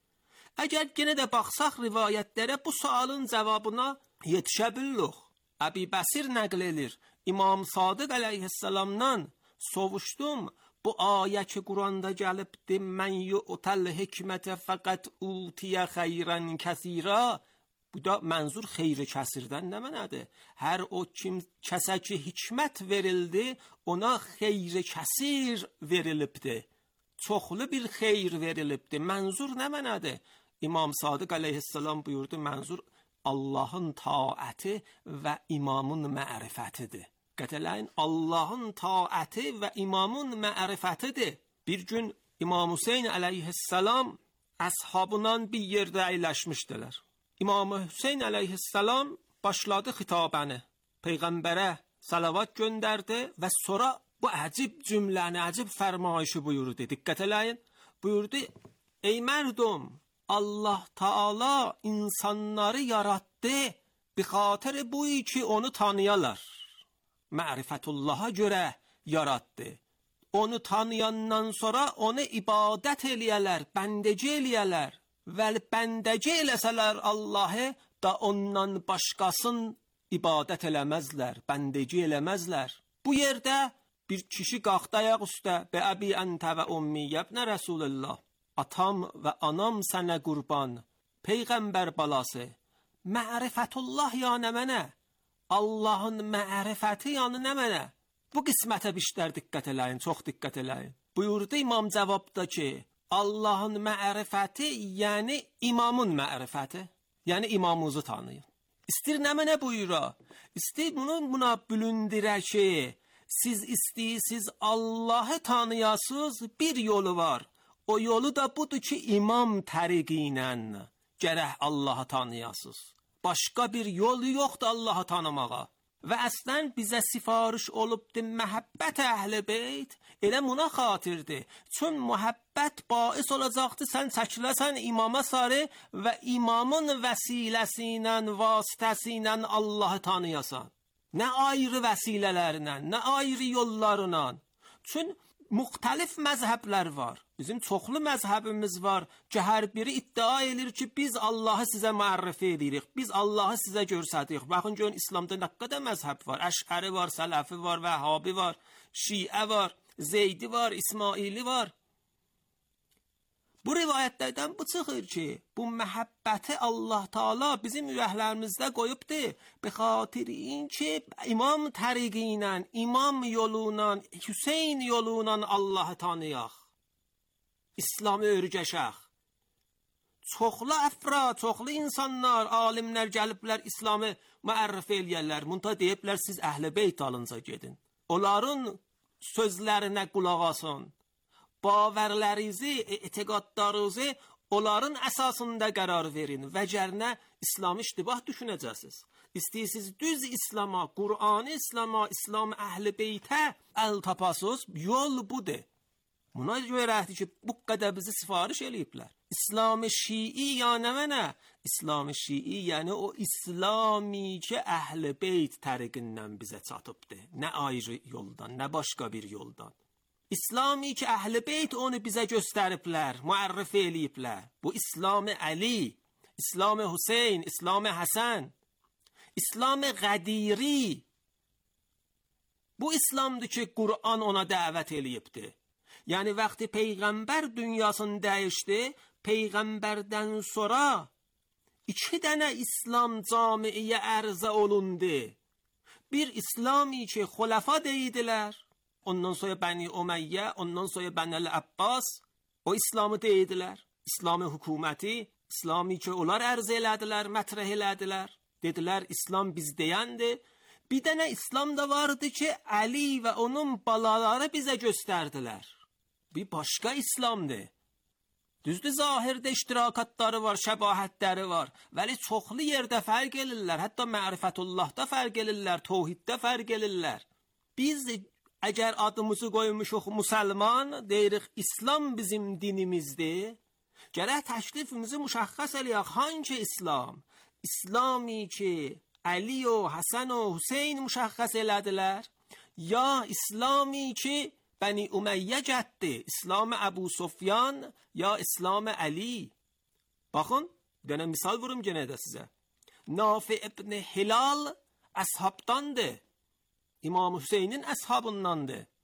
Əgər yenə də baxsaq rivayətlərə bu sualın cavabına yetişə bilirik. Əbi Bəsir nəql edir. İmam Sadiq əleyhissalamdan soruşdum, bu ayə ki Quranda gəlibdi, mən yu'tal hikmətə fəqət utiyə xeyran kəsira. Bu da mənzur xeyri kəsirdən nə mənadır? Hər o kim kəsə ki hikmət verildi, ona xeyri kəsir verilibdi. Çoxlu bir xeyr verilibdi. Mənzur nə mənadır? İmam Sadiq əleyhissalam buyurdu, mənzur Allahın taəti və imamın mərifətidir. Qətələyin Allahın taəti və imamın mərifətidir. Bir gün İmam Hüseyn əleyhissalam əshabından bir yerdə əyləşmişdilər. İmam Hüseyn əleyhissalam başladı xitabəni. Peyğəmbərə salavat göndərdi və sonra bu əcib cümləni, əcib fərmayışı buyurdu. Diqqət eləyin. Buyurdu, ey mərdum, Allah Taala insanları yarattı, bi xatir bu ki onu tanıyalar. Mərifətullaha görə yarattı. Onu tanıyandan sonra onu ibadət eləyələr, bəndəci eləyələr. Və bəndəci eləsələr Allahı da ondan başqasın ibadət eləməzlər, bəndəci eləməzlər. Bu yerdə bir kişi qalxdı ayaq üstə, Bə əbi əntə və ummi yəbnə Rəsulullah. Atam və anam sənə qurban, Peyğəmbər balası. Mərifətullah yəni mənə, Allahın mərifəti yəni nə mənə? Bu qismətə biştər diqqət eləyin, çox diqqət eləyin. Buyurdu İmam cavabda ki, Allahın mərifəti yəni imamın mərifəti, yəni imamınızı tanıyın. İstir nə mənə buyura? İstir bunu buna bülündirə ki, siz istəyirsiniz Allahı tanıyasınız, bir yolu var. O yolu da budur ki, imam təriqi ilə gərək Allahı tanıyasınız. Başqa bir yolu yoxdur Allahı tanımağa. Və əslən bizə sifariş olubdur məhəbbət əhl-i beyt, elə buna xatirdir. Çün məhəbbət bais olacaqdır, sən çəkiləsən imama sarı və imamın vəsiləsi ilə, vasitəsi ilə Allahı tanıyasan. Nə ayrı vəsilələrlə, nə ayrı yollarla. Çün müxtəlif məzhəblər var. Bizim çoxlu məzhəbimiz var ki, hər biri iddia edir ki, biz Allahı sizə mərifə edirik, biz Allahı sizə görsədik. Baxın, görün, İslamda nə qədər məzhəb var. Əşəri var, Sələfi var, Vəhhabi var, Şiə var, Zeydi var, İsmaili var. Bu rivayətlərdən bu çıxır ki, bu məhəbbəti Allah Taala bizim ürəklərimizdə qoyubdur. Be xatirin ki, imam təriqi ilə, imam yolu ilə, Hüseyn yolu ilə Allahı tanıyaq. İslamı öyrəşək. Çoxlu əfrad, çoxlu insanlar, alimlər gəliblər İslamı mərifə eləyərlər. Munta deyiblər, siz əhl-i beyt alınca gedin. Onların sözlərinə qulaq asın. Bavərlərinizi, etiqadlarınızı onların əsasında qərar verin. Vəcərinə İslamı iştibah düşünəcəksiniz. İstəyirsiniz düz İslama, Qur'anı İslama, İslam əhl-i beytə əl tapasınız, yol budur. Buna görəkdir ki, bu qədər bizi sifariş eləyiblər. İslam-ı Şii yəni mənə? İslam-ı Şii yəni o İslami ki, əhl-i beyt təriqindən bizə çatıbdır. Nə ayrı yoldan, nə başqa bir yoldan. İslami ki, əhl-i beyt onu bizə göstəriblər, müərrif eləyiblər. Bu İslam-ı Əli, İslam-ı Hüseyn, İslam-ı Həsən, İslam-ı Qədiri. Bu İslamdır ki, Qur'an ona dəvət eləyibdir. Yəni, vaxtı Peyğəmbər dünyasını dəyişdi, Peyğəmbərdən sonra iki dənə İslam camiiyə ərzə olundu. Bir İslami ki, xulafa deyidilər, ondan sonra Bəni Umeyyə, ondan sonra Bəni Abbas, o İslamı deyidilər. İslami hökuməti, İslami ki, onlar ərz elədilər, mətrəh elədilər. Dedilər, İslam biz deyəndir. Bir dənə İslam da vardı ki, Əli və onun balaları bizə göstərdilər. Bir başqa İslamdır. Düzdür, zahirdə iştirakatları var, şəbahətləri var. Vəli çoxlu yerdə fərq elirlər. Hətta mərifətullahda fərq elirlər, tohiddə fərq elirlər. Biz əgər adımızı qoymuşuq müsəlman, deyirik İslam bizim dinimizdir. Gərək təklifimizi müşəxəs eləyək. Hangi İslam? İslami ki, Əli o, Həsən o, Hüseyn müşəxəs elədilər. Ya İslami ki, Bəni Umeyyə cəddi, İslam-ı Əbu Sufyan, ya İslam-ı Əli. Baxın, dənə misal vurum genə də sizə. Nafi ibn Hilal əshabdandır. İmam Hüseynin əshabındandır.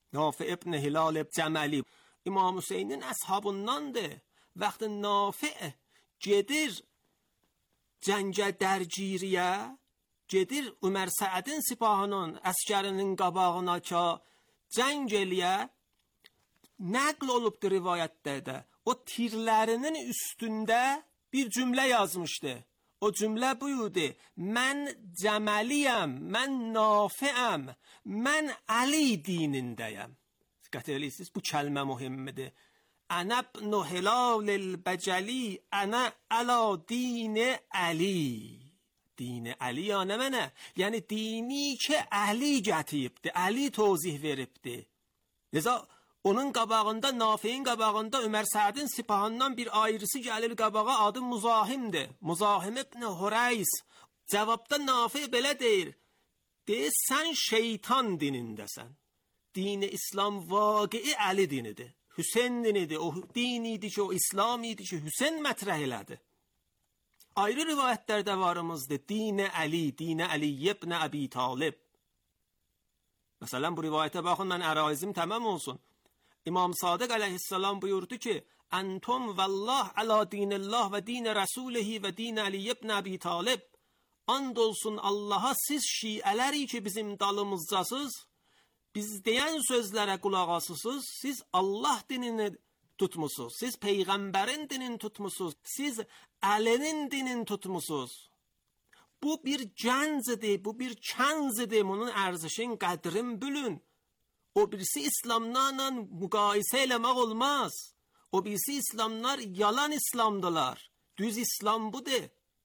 Nafi ibn Hilal Cəməli İmam Hüseynin əshabındandır. Vaxtı Nafi gedir cəngə dərgiriyə, gedir Ömər Səədin sipahının əskərinin qabağına ki, cəng eləyə, nəql olubdur rivayətdə də. O tirlərinin üstündə bir cümlə yazmışdı. O cümlə buyurdu: mən Cəməliyəm, mən Nafiəm, mən Əli dinindəyəm. Diqqət eləyirsiniz, bu kəlmə mühimmidir. Ənə ibn Hilal el-Bəcəli, ənə əla din Əli. Dini Əli ya nə mənə? Yəni dini ki Əli gətiribdi, Əli tozih veribdi. Leza onun qabağında, Nafi'nin qabağında Ömər Səədin sipahından bir ayrısı gəlir qabağa, adı Muzahimdir. Muzahim ibn Hureys. Cavabda Nafi belə deyir: deyir, sən şeytan dinindəsən. Dini İslam vaqei Əli dinidir. Hüseyn dinidir. O din idi ki, o İslam idi ki, Hüseyn mətrəh elədi. Ayrı rivayətlərdə varımızdır. Dini Əli, Dini Əli ibn Əbi Talib. Məsələn, bu rivayətə baxın, mən əraizim tamam olsun. İmam Sadiq əleyhissalam buyurdu ki, Entum vallah ala dinillah və din rasulihi və din Əli ibn Əbi Talib. And olsun Allaha, siz şiələri ki bizim dalımızdasız, biz deyən sözlərə qulaq asısınız, siz Allah dinini tutmusunuz, siz Peyğəmbərin dinini tutmusunuz, siz Əlinin dinini tutmusunuz. Bu bir cənzidir, bu bir kənzidir, bunun ərzişin qədrin bülün. O birisi İslamlarla müqayisə eləmək olmaz. O birisi İslamlar yalan İslamdılar. Düz İslam budur.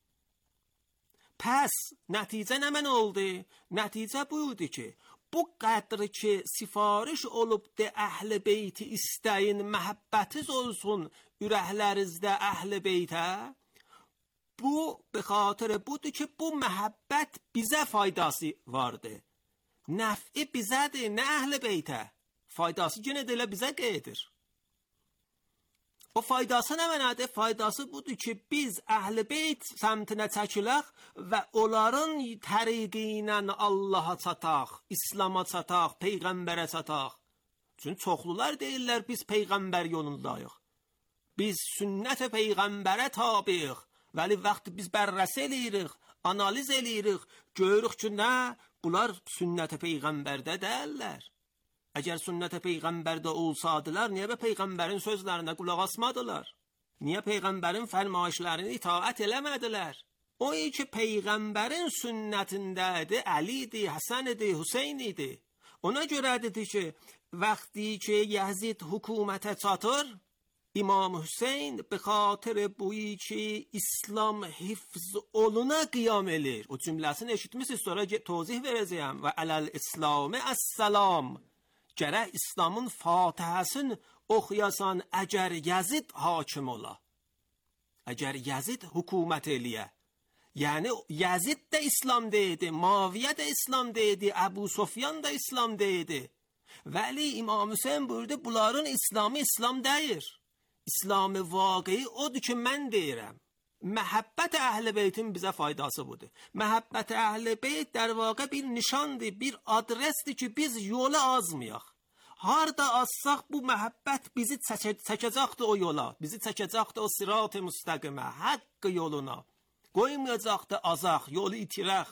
Pəs, nəticə nə mən oldu? Nəticə buyurdu ki, bu qədri ki sifariş olub de əhl-i beyti istəyin, məhəbbətiz olsun ürəklərinizdə əhl-i beytə, bu, be xatir budur ki, bu məhəbbət bizə faydası vardır. Nəf'i bizədir, nə əhl-i beytə. Faydası yenə də elə bizə qeydir. O faydası nə mənədir? Faydası budur ki, biz əhl-i beyt səmtinə çəkilək və onların təriqi ilə Allaha çataq, İslama çataq, Peyğəmbərə çataq. Çünki çoxlular deyirlər, biz Peyğəmbər yolundayıq. Biz sünnət-i Peyğəmbərə tabiq. Vəli vaxt biz bərrəsə eləyirik, analiz eləyirik, görürük ki, nə? Bunlar sünnət-i Peyğəmbərdə deyirlər. Əgər sünnət-i Peyğəmbərdə olsadılar, niyə bə Peyğəmbərin sözlərinə qulaq asmadılar? Niyə Peyğəmbərin fərmayişlərini itaət eləmədilər? O ki, Peyğəmbərin sünnətindədir, Əlidir, Həsənidir, Hüseynidir. Ona görə dedi ki, vaxtı ki, Yəzid hökumətə çatır, İmam Hüseyn be xatir buyi ki, İslam hifz oluna qiyam elir. O cümləsini eşitmişsiniz, sonra tozih verəcəyəm. Və ələl İslamı əs-salam. Gərək İslamın fatihəsini oxuyasan, əgər Yəzid hakim ola. Əgər Yəzid hökumət eləyə. Yəni, Yəzid də İslam deydi, Maviyyə də İslam deydi, Əbu Sofyan da İslam deydi. Vəli İmam Hüseyn buyurdu, bunların İslamı İslam deyir. İslamı vaqei odur ki, mən deyirəm. Məhəbbət əhl-i beytin bizə faydası budur. Məhəbbət əhl-i beyt در واقع bir nişandır, bir adresdir ki, biz yola azmayaq. Harda azsaq bu məhəbbət bizi çəkəcəkdir o yola, bizi çəkəcəkdir o sirat-ı müstəqimə, haqq yoluna. Qoymayacaqdır azaq, yolu itirək.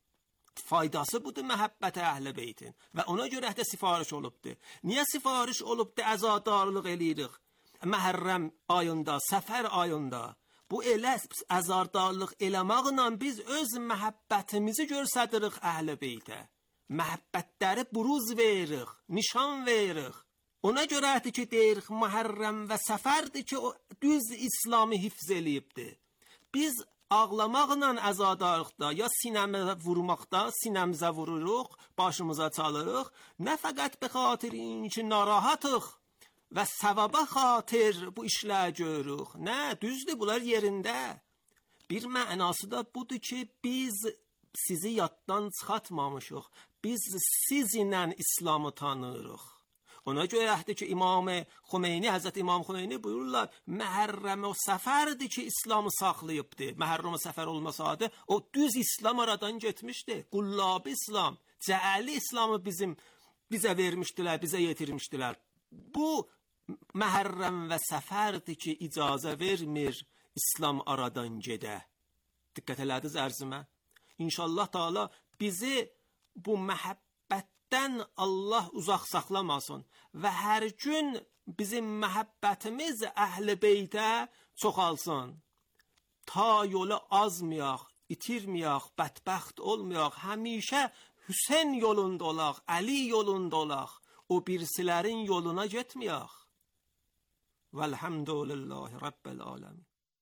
Faydası budur məhəbbət əhl-i beytin. Və ona görə də sifariş olubdur. Niyə sifariş olubdur, əzadarlıq eləyirik? Məhərrəm ayında, səfər ayında. Bu elə əzardarlıq eləməklə biz öz məhəbbətimizi göstəririk əhl-i beytə. Məhəbbətləri buruz veririk, nişan veririk. Ona görədir ki, deyirik, Məhərrəm və səfərdir ki, o düz İslamı hifz eləyibdir. Biz ağlamaqla əzadarlıqda, ya sinəmə vurmaqda, sinəmizə vururuq, başımıza çalırıq, nə fəqət be xatirin ki, narahatıq və səvaba xatir bu işlər görürük. Nə, düzdür, bunlar yerində. Bir mənası da budur ki, biz sizi yaddan çıxatmamışıq. Biz sizinlə İslamı tanıyırıq. Ona görəkdir ki, İmam Xümeyni, Həzrət İmam Xümeyni buyururlar, Məhərrəm o səfərdir ki, İslamı saxlayıbdır. Məhərrəm o səfər olmasaydı, o düz İslam aradan getmişdi. Qullab İslam, cəəli İslamı bizim bizə vermişdilər, bizə yetirmişdilər. Bu Məhərrəm və Səfərdir ki, icazə vermir İslam aradan gedə. Diqqət elədiniz ərzimə. İnşallah Taala bizi bu məhəbbətdən Allah uzaq saxlamasın və hər gün bizim məhəbbətimiz Əhl-i Beytə çoxalsın. Ta yolu azmayaq, itirməyək, bədbəxt olmayaq, həmişə Hüseyn yolunda olaq, Əli yolunda olaq, o birisilərin yoluna getməyək. Velhamdülillahi Rabbil alemin.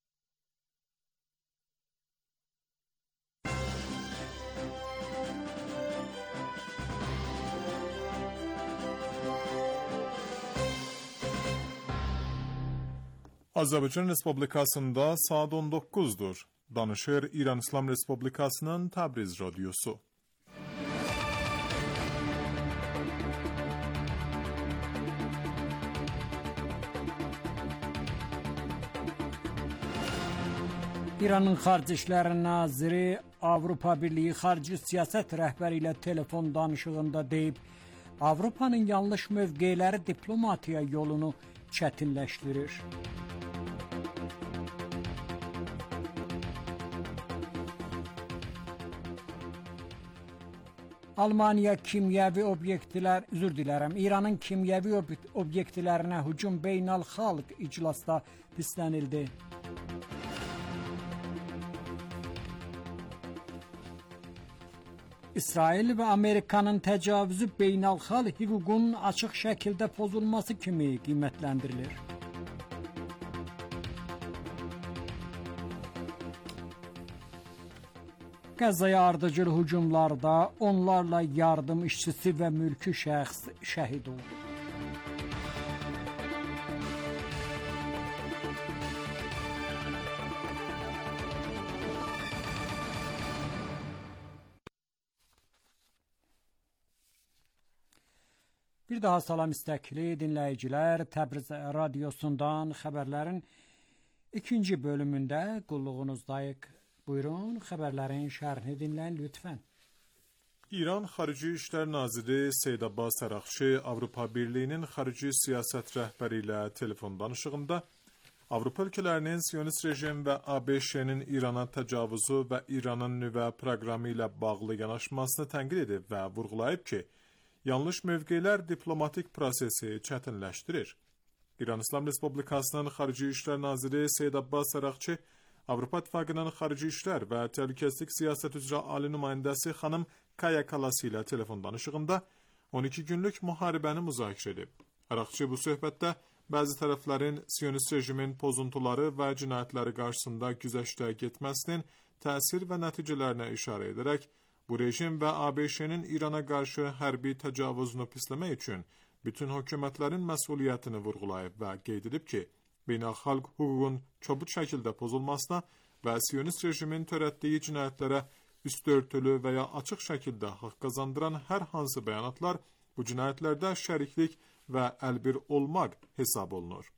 Azərbaycan Respublikasında saat on doqquzdur. Danışır İran İslam Respublikasının Təbriz Radyosu. İranın Xarici İşlər Naziri Avropa Birliyi xarici siyasət rəhbəri ilə telefon danışığında deyib, Avropanın yanlış mövqeləri diplomatiya yolunu çətinləşdirir. Almaniya kimyəvi obyektlər, üzr dilərəm, İranın kimyəvi ob obyektlərinə hücum beynəlxalq iclasda pislənildi. İsrail və Amerikanın təcavüzü beynəlxalq hüququn açıq şəkildə pozulması kimi qiymətləndirilir. Qəzzaya ardıcıl hücumlarda onlarla yardım işçisi və mülki şəxs şəhid oldu. Bir daha salam istəkli dinləyicilər, Təbriz Radyosundan xəbərlərin ikinci bölümündə qulluğunuzdayıq. Buyurun, xəbərlərin şərhini dinləyin lütfən. İran Xarici İşlər Naziri Seyid Abbas Araqçı Avropa Birliyinin xarici siyasət rəhbəri ilə telefon danışığında Avropa ölkələrinin Siyonist rejim və A B Ş-nin İrana təcavüzü və İranın nüvə proqramı ilə bağlı yanaşmasını tənqid edib və vurğulayıb ki, yanlış mövqelər diplomatik prosesi çətinləşdirir. İran İslam Respublikasının Xarici İşlər Naziri Seyid Abbas Araqçı Avropa İttifaqının Xarici İşlər və Təhlükəsizlik Siyasət üzrə Ali nümayəndəsi xanım Kaya Kalasi ilə telefon danışığında on iki günlük müharibəni müzakirə edib. Araqçı bu söhbətdə bəzi tərəflərin Siyonist rejimin pozuntuları və cinayətləri qarşısında güzəştə getməsinin təsir və nəticələrinə işarə edərək, bu rejim və A B Ş-nin İrana qarşı hərbi təcavüzünü pisləmək üçün bütün hökumətlərin məsuliyyətini vurğulayıb və qeyd edib ki, beynəlxalq hüququn çabuk şəkildə pozulmasına və Siyonist rejimin törətdiyi cinayətlərə üstörtülü və ya açıq şəkildə haqq qazandıran hər hansı bəyanatlar bu cinayətlərdə şəriklik və əlbir olmaq hesab olunur.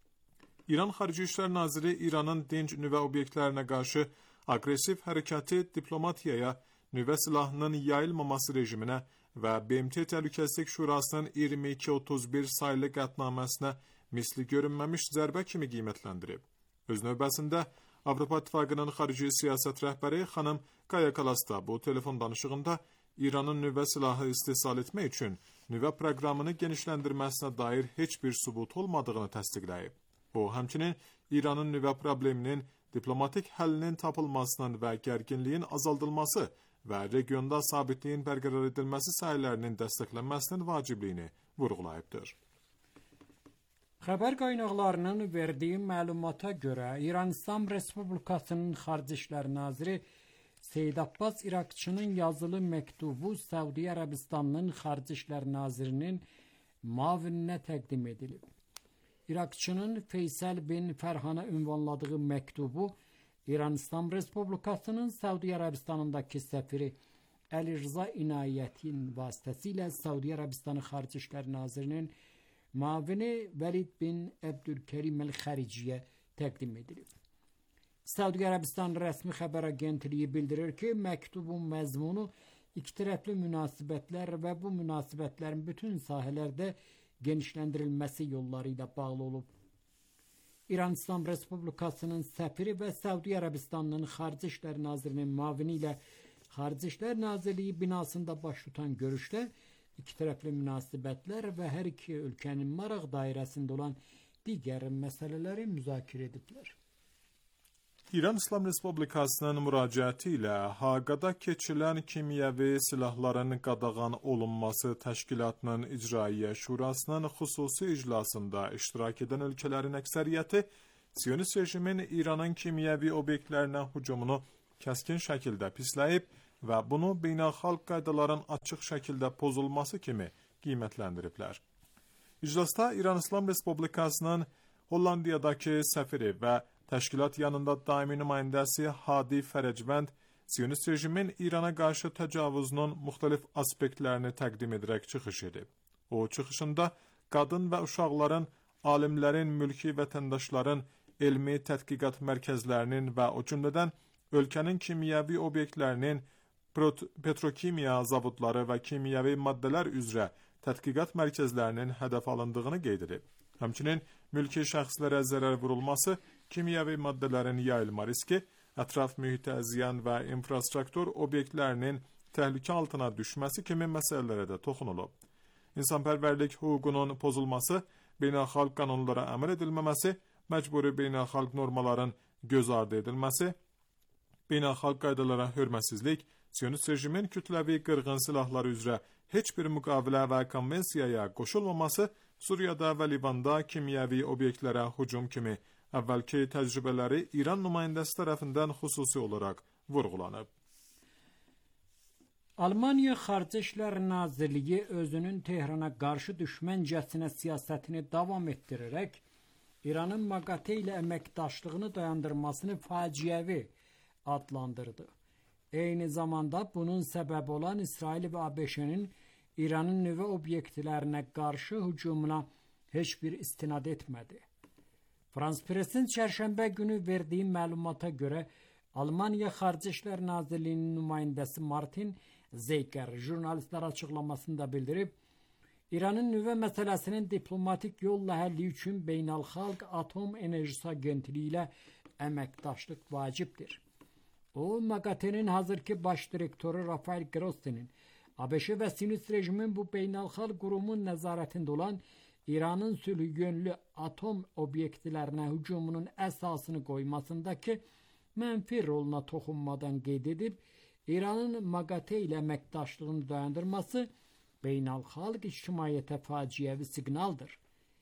İran Xarici İşlər Naziri İranın dinc nüvə obyektlərinə qarşı aqressiv hərəkəti diplomatiyaya, nüvə silahının yayılmaması rejiminə və B M T Təhlükəsizlik Şurasının iyirmi iki otuz bir sayılı qətnaməsinə misli görünməmiş zərbə kimi qiymətləndirib. Öz növbəsində Avropa İttifaqının xarici siyasət rəhbəri xanım Kaya Kalasta bu telefon danışığında İranın nüvə silahı istehsal etmək üçün nüvə proqramını genişləndirməsinə dair heç bir sübut olmadığını təsdiqləyib. O, həmçinin İranın nüvə probleminin diplomatik həllinin tapılmasının və gərginliyin azaldılması və regionda sabitliyin bərqərar edilməsi sahələrinin dəstəklənməsinin vacibliyini vurğulayıbdır. Xəbər qaynaqlarının verdiyi məlumata görə İran İslam Respublikasının Xarici İşlər Naziri Seyid Abbas İraqçının yazılı məktubu Səudiyyə Ərəbistanının Xarici İşlər Nazirinin müavininə təqdim edilib. İraqçının Feysəl bin Fərhana ünvanladığı məktubu İran İslam Respublikasının Səudiyyə Ərəbistanındakı səfiri Əli Rıza İnayetin vasitəsilə Səudiyyə Ərəbistanı Xarici İşlər Nazirinin müavini Vəlid bin Əbdülkerim Əl-Xəriciyə təqdim edilib. Səudiyyə Ərəbistan rəsmi xəbər agentliyi bildirir ki, məktubun məzmunu ikitərəfli münasibətlər və bu münasibətlərin bütün sahələrdə genişləndirilməsi yolları ilə bağlı olub. İran İslam Respublikasının səfiri və Səudi Ərəbistanının Xarici İşlər Nazirinin müavini ilə Xarici İşlər Nazirliyi binasında baş tutan görüşdə ikitərəfli münasibətlər və hər iki ölkənin maraq dairəsində olan digər məsələləri müzakirə ediblər. İran İslam Respublikasının müraciəti ilə Haqada keçirilən kimyəvi silahların qadağan olunması təşkilatının İcraiyyə Şurasının xüsusi iclasında iştirak edən ölkələrin əksəriyyəti Siyonist rejimin İranın kimyəvi obyektlərinə hücumunu kəskin şəkildə pisləyib və bunu beynəlxalq qaydaların açıq şəkildə pozulması kimi qiymətləndiriblər. İclasda İran İslam Respublikasının Hollandiyadakı səfiri və təşkilat yanında daimi nümayəndəsi Hadi Fərəcvənd Siyonist rejimin İrana qarşı təcavüzünün müxtəlif aspektlərini təqdim edərək çıxış edib. O çıxışında qadın və uşaqların, alimlərin, mülki vətəndaşların, elmi tədqiqat mərkəzlərinin və o cümlədən ölkənin kimyəvi obyektlərinin, petrokimiya zavodları və kimyəvi maddələr üzrə tədqiqat mərkəzlərinin hədəf alındığını qeyd edib. Həmçinin mülki şəxslərə zərər vurulması, kimyəvi maddələrin yayılma riski, ətraf mühitə ziyan və infrastruktur obyektlərinin təhlükə altına düşməsi kimi məsələlərə də toxunulub. İnsanpərvərlik hüququnun pozulması, beynəlxalq qanunlara əməl edilməməsi, məcburi beynəlxalq normaların göz ardı edilməsi, beynəlxalq qaydalara hörmətsizlik, Siyonist rejimin kütləvi qırğın silahları üzrə heç bir müqavilə və konvensiyaya qoşulmaması, Suriyada və Livanda kimyəvi obyektlərə hücum kimi əvvəlki təcrübələri İran nümayəndəsi tərəfindən xüsusi olaraq vurğulanıb. Almaniya Xarici İşlər Nazirliyi özünün Tehrana qarşı düşməncəsinə siyasətini davam etdirərək İranın MAGATE ilə əməkdaşlığını dayandırmasını faciəvi adlandırdı. Eyni zamanda bunun səbəbi olan İsrail və ABŞ-nin İranın nüvə obyektlərinə qarşı hücumuna heç bir istinad etmədi. Frans Pressin çərşənbə günü verdiyi məlumata görə Almaniya Xarici İşlər Nazirliyinin nümayəndəsi Martin Zeyker jurnalistlər açıqlamasında bildirib, İranın nüvə məsələsinin diplomatik yolla həlli üçün Beynəlxalq Atom Enerjisi Agentliyi ilə əməkdaşlıq vacibdir. O, MAGATE-nin hazırki baş direktoru Rafael Grossinin, ABŞ və Siyonist rejimin bu beynəlxalq qurumun nəzarətində olan İranın sülhü yönlü atom obyektlərinə hücumunun əsasını qoymasındakı mənfi roluna toxunmadan qeyd edib, İranın MAGATE ilə əməkdaşlığını dayandırması beynəlxalq ictimaiyyətə faciəvi siqnaldır.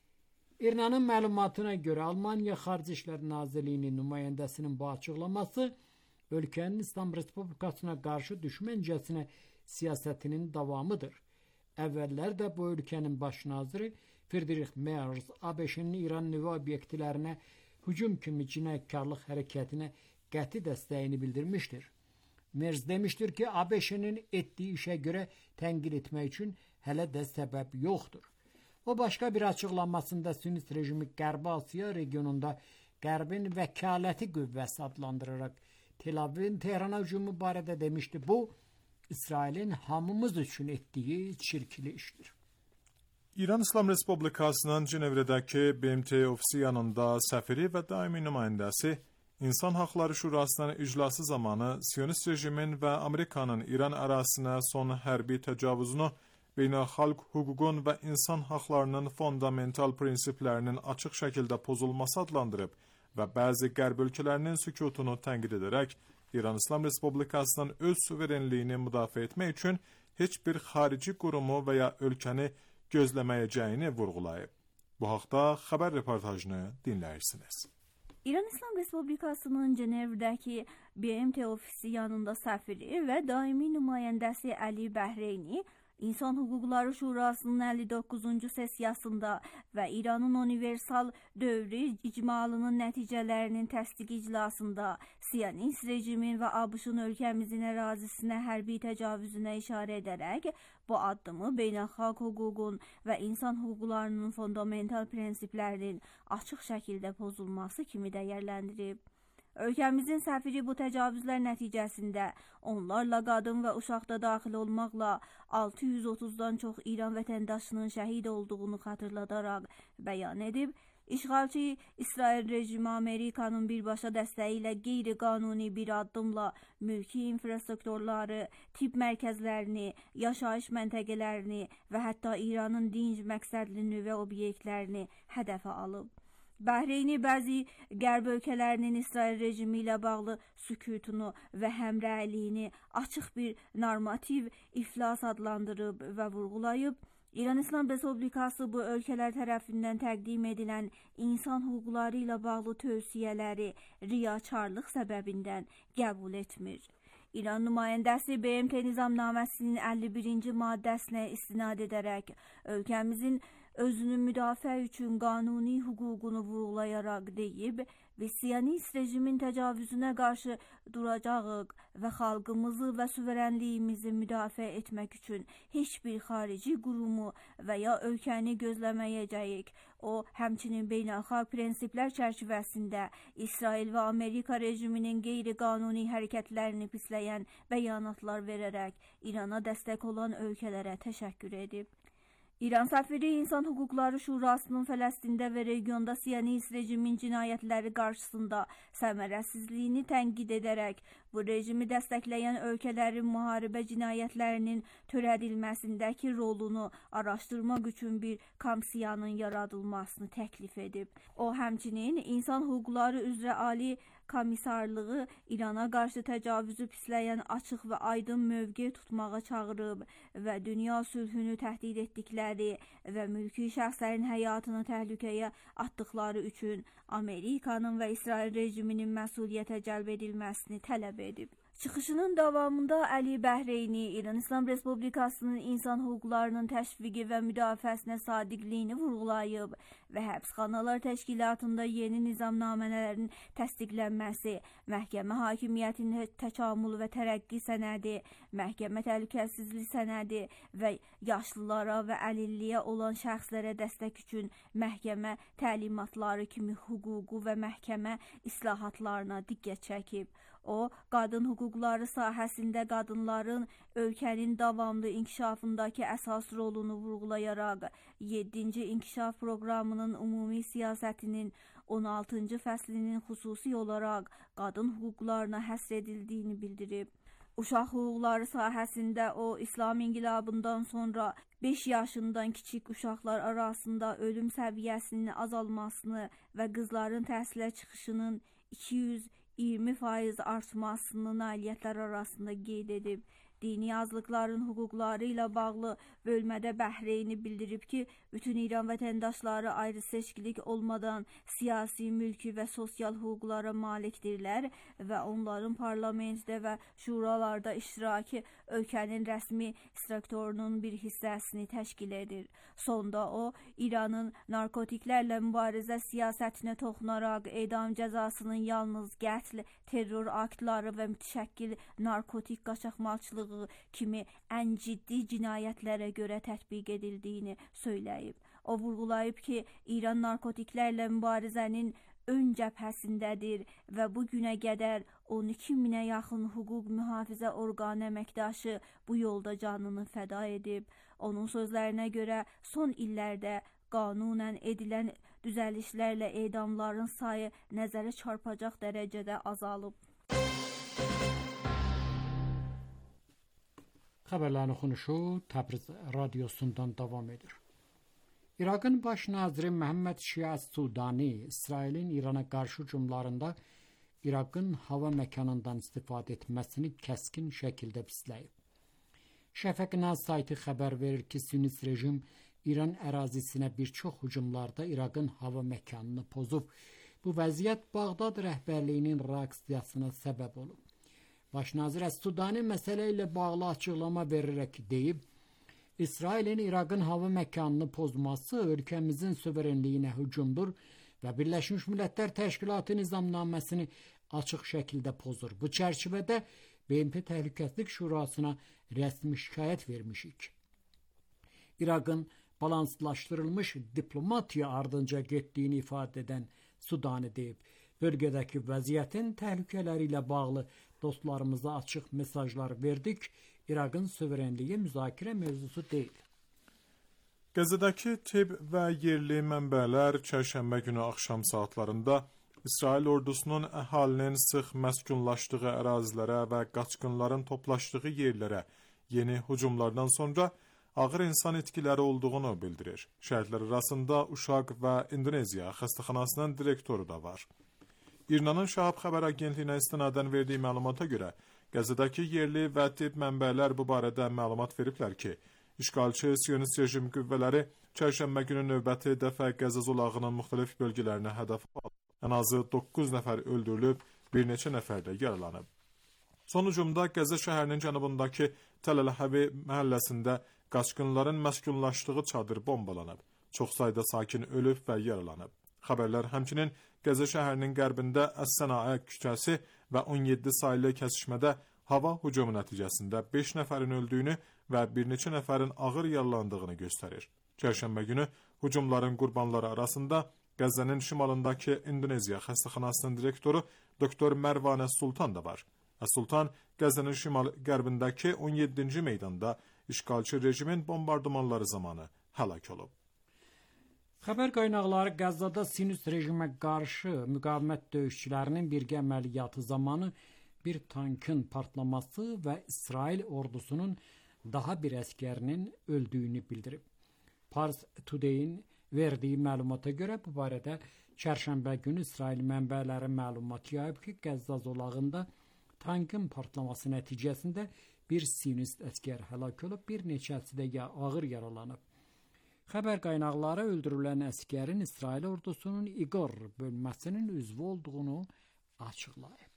İranın məlumatına görə Almaniya Xarici İşlər Nazirliyinin nümayəndəsinin bu açıqlaması ölkənin İslam Respublikasına qarşı düşməncəsinə siyasətinin davamıdır. Əvvəllər də bu ölkənin baş naziri Friedrich Merz ABŞ-nin İran nüvə obyektlərinə hücum kimi cinayətkarlıq hərəkətinə qəti dəstəyini bildirmişdir. Merz demişdir ki, ABŞ-nin etdiyi işə görə tənqid etmək üçün hələ də səbəb yoxdur. O başqa bir açıqlamasında Siyonist rejimi Qərbi Asiya regionunda Qərbin vəkaləti qüvvəsi adlandıraraq Tel Avivin Tehrana hücumu barədə demişdi. Bu, İsrailin hamımız üçün etdiyi çirkli işdir. İran İslam Respublikasının Cenevrədəki B M T ofisi yanında səfiri və daimi nümayəndəsi İnsan Haqları Şurasının iclası zamanı Siyonist rejimin və Amerikanın İran ərazisinə son hərbi təcavüzünü beynəlxalq hüququn və insan haqlarının fundamental prinsiplərinin açıq şəkildə pozulması adlandırıb və bəzi qərb ölkələrinin sükutunu tənqid edərək İran İslam Respublikasının öz suverenliyini müdafiə etmək üçün heç bir xarici qurumu və ya ölkəni gözləməyəcəyini vurğulayıb. Bu haqda xəbər reportajını dinləyirsiniz. İran İslam Respublikasının Cenevrədəki B M T ofisi yanında səfiri və daimi nümayəndəsi Əli Bəhreyni İnsan Hüquqları Şurasının əlli doqquzuncu sessiyasında və İranın universal dövrü icmalının nəticələrinin təsdiq iclasında Siyonist rejimin və ABŞ-ın ölkəmizin ərazisinə hərbi təcavüzünə işarə edərək bu addımı beynəlxalq hüququn və insan hüquqlarının fundamental prinsiplərinin açıq şəkildə pozulması kimi dəyərləndirib. Ölkəmizin səfiri bu təcavüzlər nəticəsində onlarla qadın və uşaq da daxil olmaqla altı yüz otuzdan çox İran vətəndaşının şəhid olduğunu xatırladaraq bəyan edib, İşğalçı İsrail rejimi Amerikanın birbaşa dəstəyi ilə qeyri-qanuni bir addımla mülki infrastrukturları, tibb mərkəzlərini, yaşayış məntəqələrini və hətta İranın dinc məqsədli nüvə obyektlərini hədəfə alıb. Bəhreyni bəzi qərb ölkələrinin İsrail rejimi ilə bağlı sükutunu və həmrəyliyini açıq bir normativ iflas adlandırıb və vurğulayıb, İran İslam Respublikası bu ölkələr tərəfindən təqdim edilən insan hüquqları ilə bağlı tövsiyələri riyakarlıq səbəbindən qəbul etmir. İran nümayəndəsi B M T Nizamnaməsinin əlli birinci maddəsinə istinad edərək ölkəmizin özünü müdafiə üçün qanuni hüququnu vurğulayaraq deyib, biz Siyonist rejimin təcavüzünə qarşı duracağıq və xalqımızı və suverenliyimizi müdafiə etmək üçün heç bir xarici qurumu və ya ölkəni gözləməyəcəyik. O, həmçinin beynəlxalq prinsiplər çərçivəsində İsrail və Amerika rejiminin qeyri-qanuni hərəkətlərini pisləyən bəyanatlar verərək İrana dəstək olan ölkələrə təşəkkür edib. İran səfiri İnsan Hüquqları Şurasının Fələstində və regionda Siyonist rejimin cinayətləri qarşısında səmərəsizliyini tənqid edərək bu rejimi dəstəkləyən ölkələrin müharibə cinayətlərinin törədilməsindəki rolunu araşdırmaq üçün bir komissiyanın yaradılmasını təklif edib. O, həmçinin İnsan Hüquqları üzrə Ali Komissarlığı İrana qarşı təcavüzü pisləyən açıq və aydın mövqe tutmağa çağırıb və dünya sülhünü təhdid etdikləri və mülki şəxslərin həyatını təhlükəyə atdıqları üçün Amerikanın və İsrail rejiminin məsuliyyətə cəlb edilməsini tələb edib. Çıxışının davamında Əli Bəhreyni İran İslam Respublikasının insan hüquqlarının təşviqi və müdafiəsinə sadiqliyini vurğulayıb və həbsxanalar təşkilatında yeni nizamnamələrin təsdiqlənməsi, məhkəmə hakimiyyətinin təkamül və tərəqqi sənədi, məhkəmə təhlükəsizlik sənədi və yaşlılara və əlilliyə olan şəxslərə dəstək üçün məhkəmə təlimatları kimi hüququ və məhkəmə islahatlarına diqqət çəkib. O, qadın hüquqları sahəsində qadınların ölkənin davamlı inkişafındakı əsas rolunu vurğulayaraq yeddinci inkişaf proqramının ümumi siyasətinin on altıncı fəslinin xüsusi olaraq qadın hüquqlarına həsr edildiyini bildirib. Uşaq hüquqları sahəsində o, İslam inqilabından sonra beş yaşından kiçik uşaqlar arasında ölüm səviyyəsinin azalmasını və qızların təhsilə çıxışının iki yüz iyirmi faiz artmasını nailiyyətlər arasında qeyd edib. Dini azlıqların hüquqları ilə bağlı bölmədə Bəhreyni bildirib ki, bütün İran vətəndaşları ayrı seçkilik olmadan siyasi, mülki və sosial hüquqlara malikdirlər və onların parlamentdə və şuralarda iştirakı ölkənin rəsmi strukturunun bir hissəsini təşkil edir. Sonda o, İranın narkotiklərlə mübarizə siyasətinə toxunaraq edam cəzasının yalnız qətl, terror aktları və mütəşəkkil narkotik qaçaqmalçılığı kimi ən ciddi cinayətlərə görə tətbiq edildiyini söyləyib. O vurğulayıb ki, İran narkotiklərlə mübarizənin ön cəbhəsindədir və bu günə qədər on iki minə yaxın hüquq mühafizə orqanı əməkdaşı bu yolda canını fəda edib. Onun sözlərinə görə son illərdə qanunən edilən düzəlişlərlə edamların sayı nəzərə çarpacaq dərəcədə azalıb. Xəbərlərin oxunuşu Təbriz radiosundan davam edir. İraqın baş naziri Məhəmməd Şiəz Sudani, İsrailin İrana qarşı hücumlarında İraqın hava məkanından istifadə etməsini kəskin şəkildə pisləyib. Şəfəq-Naz saytı xəbər verir ki, Siyonist rejim İran ərazisinə bir çox hücumlarda İraqın hava məkanını pozub. Bu vəziyyət Bağdad rəhbərliyinin reaksiyasına səbəb olub. Baş nazir Sudani məsələ ilə bağlı açıqlama verərək deyib, İsrailin İraqın hava məkanını pozması ölkəmizin suverenliyinə hücumdur və Birləşmiş Millətlər Təşkilatı nizamnaməsini açıq şəkildə pozur. Bu çərçivədə B M T Təhlükəsizlik Şurasına rəsmi şikayət vermişik. İraqın balanslaşdırılmış diplomatiya ardınca getdiyini ifadə edən Sudani deyib, Bölgədəki vəziyyətin təhlükələri ilə bağlı dostlarımıza açıq mesajlar verdik. İraqın suverenliyi müzakirə mövzusu deyil. Qəzzədəki tibb və yerli mənbələr çərşənbə günü axşam saatlarında İsrail ordusunun əhalinin sıx məskunlaşdığı ərazilərə və qaçqınların toplaşdığı yerlərə yeni hücumlardan sonra ağır insan itkiləri olduğunu bildirir. Şəhidlər arasında Uşaq və İndoneziya xəstəxanasının direktoru da var. İranın Şahab xəbər agentliyinə istinadən verdiyi məlumata görə, Qəzzədəki yerli və tibb mənbələr bu barədə məlumat veriblər ki, İşğalçı Siyonist rejim qüvvələri çərşənbə günü növbəti dəfə Qəzza zolağının müxtəlif bölgələrinə hədəf alıb. Ən azı doqquz nəfər öldürülüb, bir neçə nəfər də yaralanıb. Son hücumda Qəzza şəhərinin cənubundakı Təl-Əhəvi məhəlləsində qaçqınların məskunlaşdığı çadır bombalanıb. Çox sayda sakin ölüb və yaralanıb. Xəbərlər həmçinin Qəzza şəhərinin qərbində Əs-Sənaə küçəsi və on yeddi saylı kəsişmədə hava hücumu nəticəsində beş nəfərin öldüyünü və bir neçə nəfərin ağır yaralandığını göstərir. Çərşənbə günü hücumların qurbanları arasında Qəzzənin şimalındakı İndoneziya xəstəxanasının direktoru doktor Mərvanə Sultan da var. Sultan Qəzzənin şimal-qərbindəki on yeddinci meydanda işğalçı rejimin bombardımanları zamanı həlak olub. Xəbər qaynaqları Qəzzada Siyonist rejimə qarşı müqavimət döyüşçülərinin birgə əməliyyatı zamanı bir tankın partlaması və İsrail ordusunun daha bir əskərinin öldüyünü bildirib. Pars Today-in verdiyi məlumata görə bu barədə çərşənbə günü İsrail mənbələri məlumat yayıb ki, Qəzza zolağında tankın partlaması nəticəsində bir Siyonist əskər həlak olub, bir neçəsi də ya ağır yaralanıb. Xəbər qaynaqları öldürülən əskərin İsrail ordusunun İqor bölməsinin üzvü olduğunu açıqlayıb.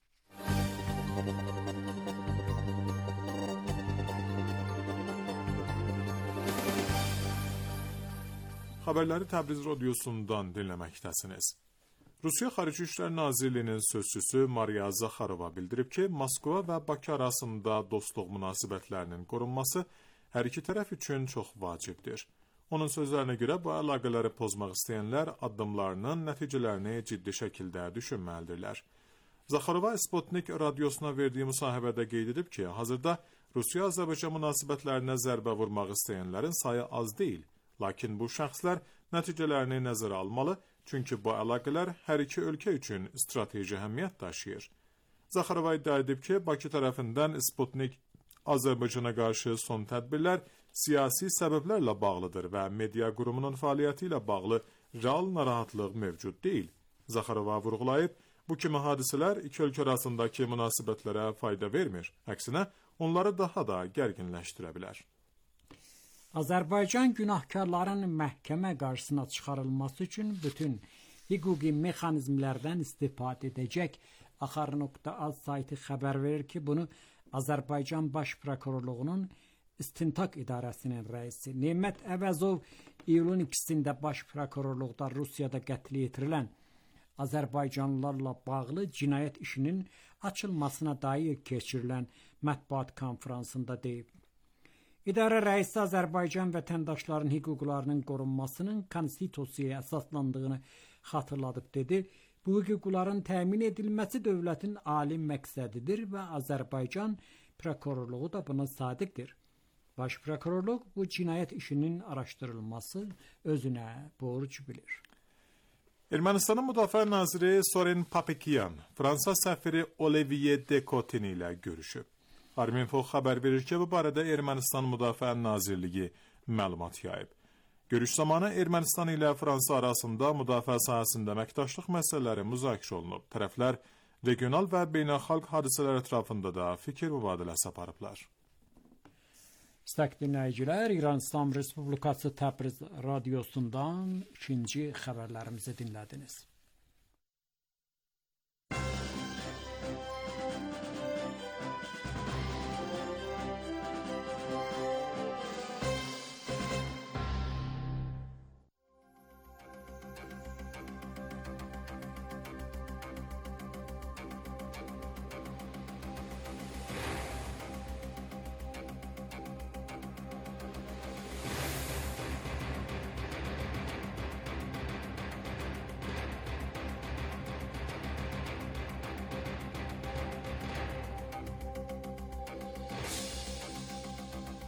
Xəbərləri Təbriz radiosundan dinləməkdəsiniz. Rusiya Xarici İşlər Nazirliyinin sözçüsü Mariya Zaxarova bildirib ki, Moskva və Bakı arasında dostluq münasibətlərinin qorunması hər iki tərəf üçün çox vacibdir. Onun sözlərinə görə bu əlaqələri pozmaq istəyənlər addımlarının nəticələrini ciddi şəkildə düşünməlidirlər. Zaxarova Sputnik radiosuna verdiyi müsahibədə qeyd edib ki, hazırda Rusiya-Azərbaycan münasibətlərinə zərbə vurmaq istəyənlərin sayı az deyil, lakin bu şəxslər nəticələrini nəzərə almalı, çünki bu əlaqələr hər iki ölkə üçün strateji əhəmiyyət daşıyır. Zaxarova iddia edib ki, Bakı tərəfindən Sputnik Azərbaycana qarşı son tədbirlər siyasi səbəblərlə bağlıdır və media qurumunun fəaliyyəti ilə bağlı real narahatlıq mövcud deyil. Zaxarova vurğulayıb, bu kimi hadisələr iki ölkə arasındakı münasibətlərə fayda vermir. Əksinə, onları daha da gərginləşdirə bilər. Azərbaycan günahkarların məhkəmə qarşısına çıxarılması üçün bütün hüquqi mexanizmlərdən istifadə edəcək. Axar nöqtə az saytı xəbər verir ki, bunu Azərbaycan Baş Prokurorluğunun İstintaq İdarəsinin rəisi Nemət Əvəzov iyulun ikisində Baş Prokurorluqda Rusiyada qətl yetirilən Azərbaycanlılarla bağlı cinayət işinin açılmasına dair keçirilən mətbuat konfransında deyib. İdarə rəisi Azərbaycan vətəndaşlarının hüquqlarının qorunmasının konstitusiyaya əsaslandığını xatırladıb dedi. Bu hüquqların təmin edilməsi dövlətin ali məqsədidir və Azərbaycan prokurorluğu da buna sadiqdir. Baş prokurorluq bu cinayət işinin araşdırılması özünə borc bilir. Ermənistanın Müdafiə naziri Soren Papekiyan, Fransa səfiri Olivier de Cotin ilə görüşüb. Arminfo xəbər verir ki, bu barədə Ermənistan Müdafiə Nazirliyi məlumat yayıb. Görüş zamanı Ermənistan ilə Fransa arasında müdafiə sahəsində əməkdaşlıq məsələləri müzakirə olunub. Tərəflər regional və beynəlxalq hadisələr ətrafında da fikir mübadiləsi aparıblar. İstək dinləyicilər, İran İslam Respublikası Təbriz radiosundan ikinci xəbərlərimizi dinlədiniz.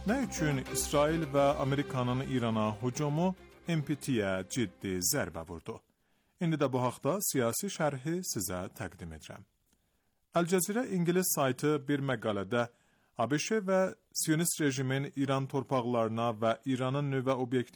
Nə üçün İsrail və Amerikanın İrana hücumu M P T-yə ciddi zərbə vurdu? İndi də bu haqda siyasi şərhi sizə təqdim edirəm. Al Jazeera İngilis saytı bir məqalədə ABŞ və Siyonist rejimin İran torpaqlarına və İranın nüvə obyektlərine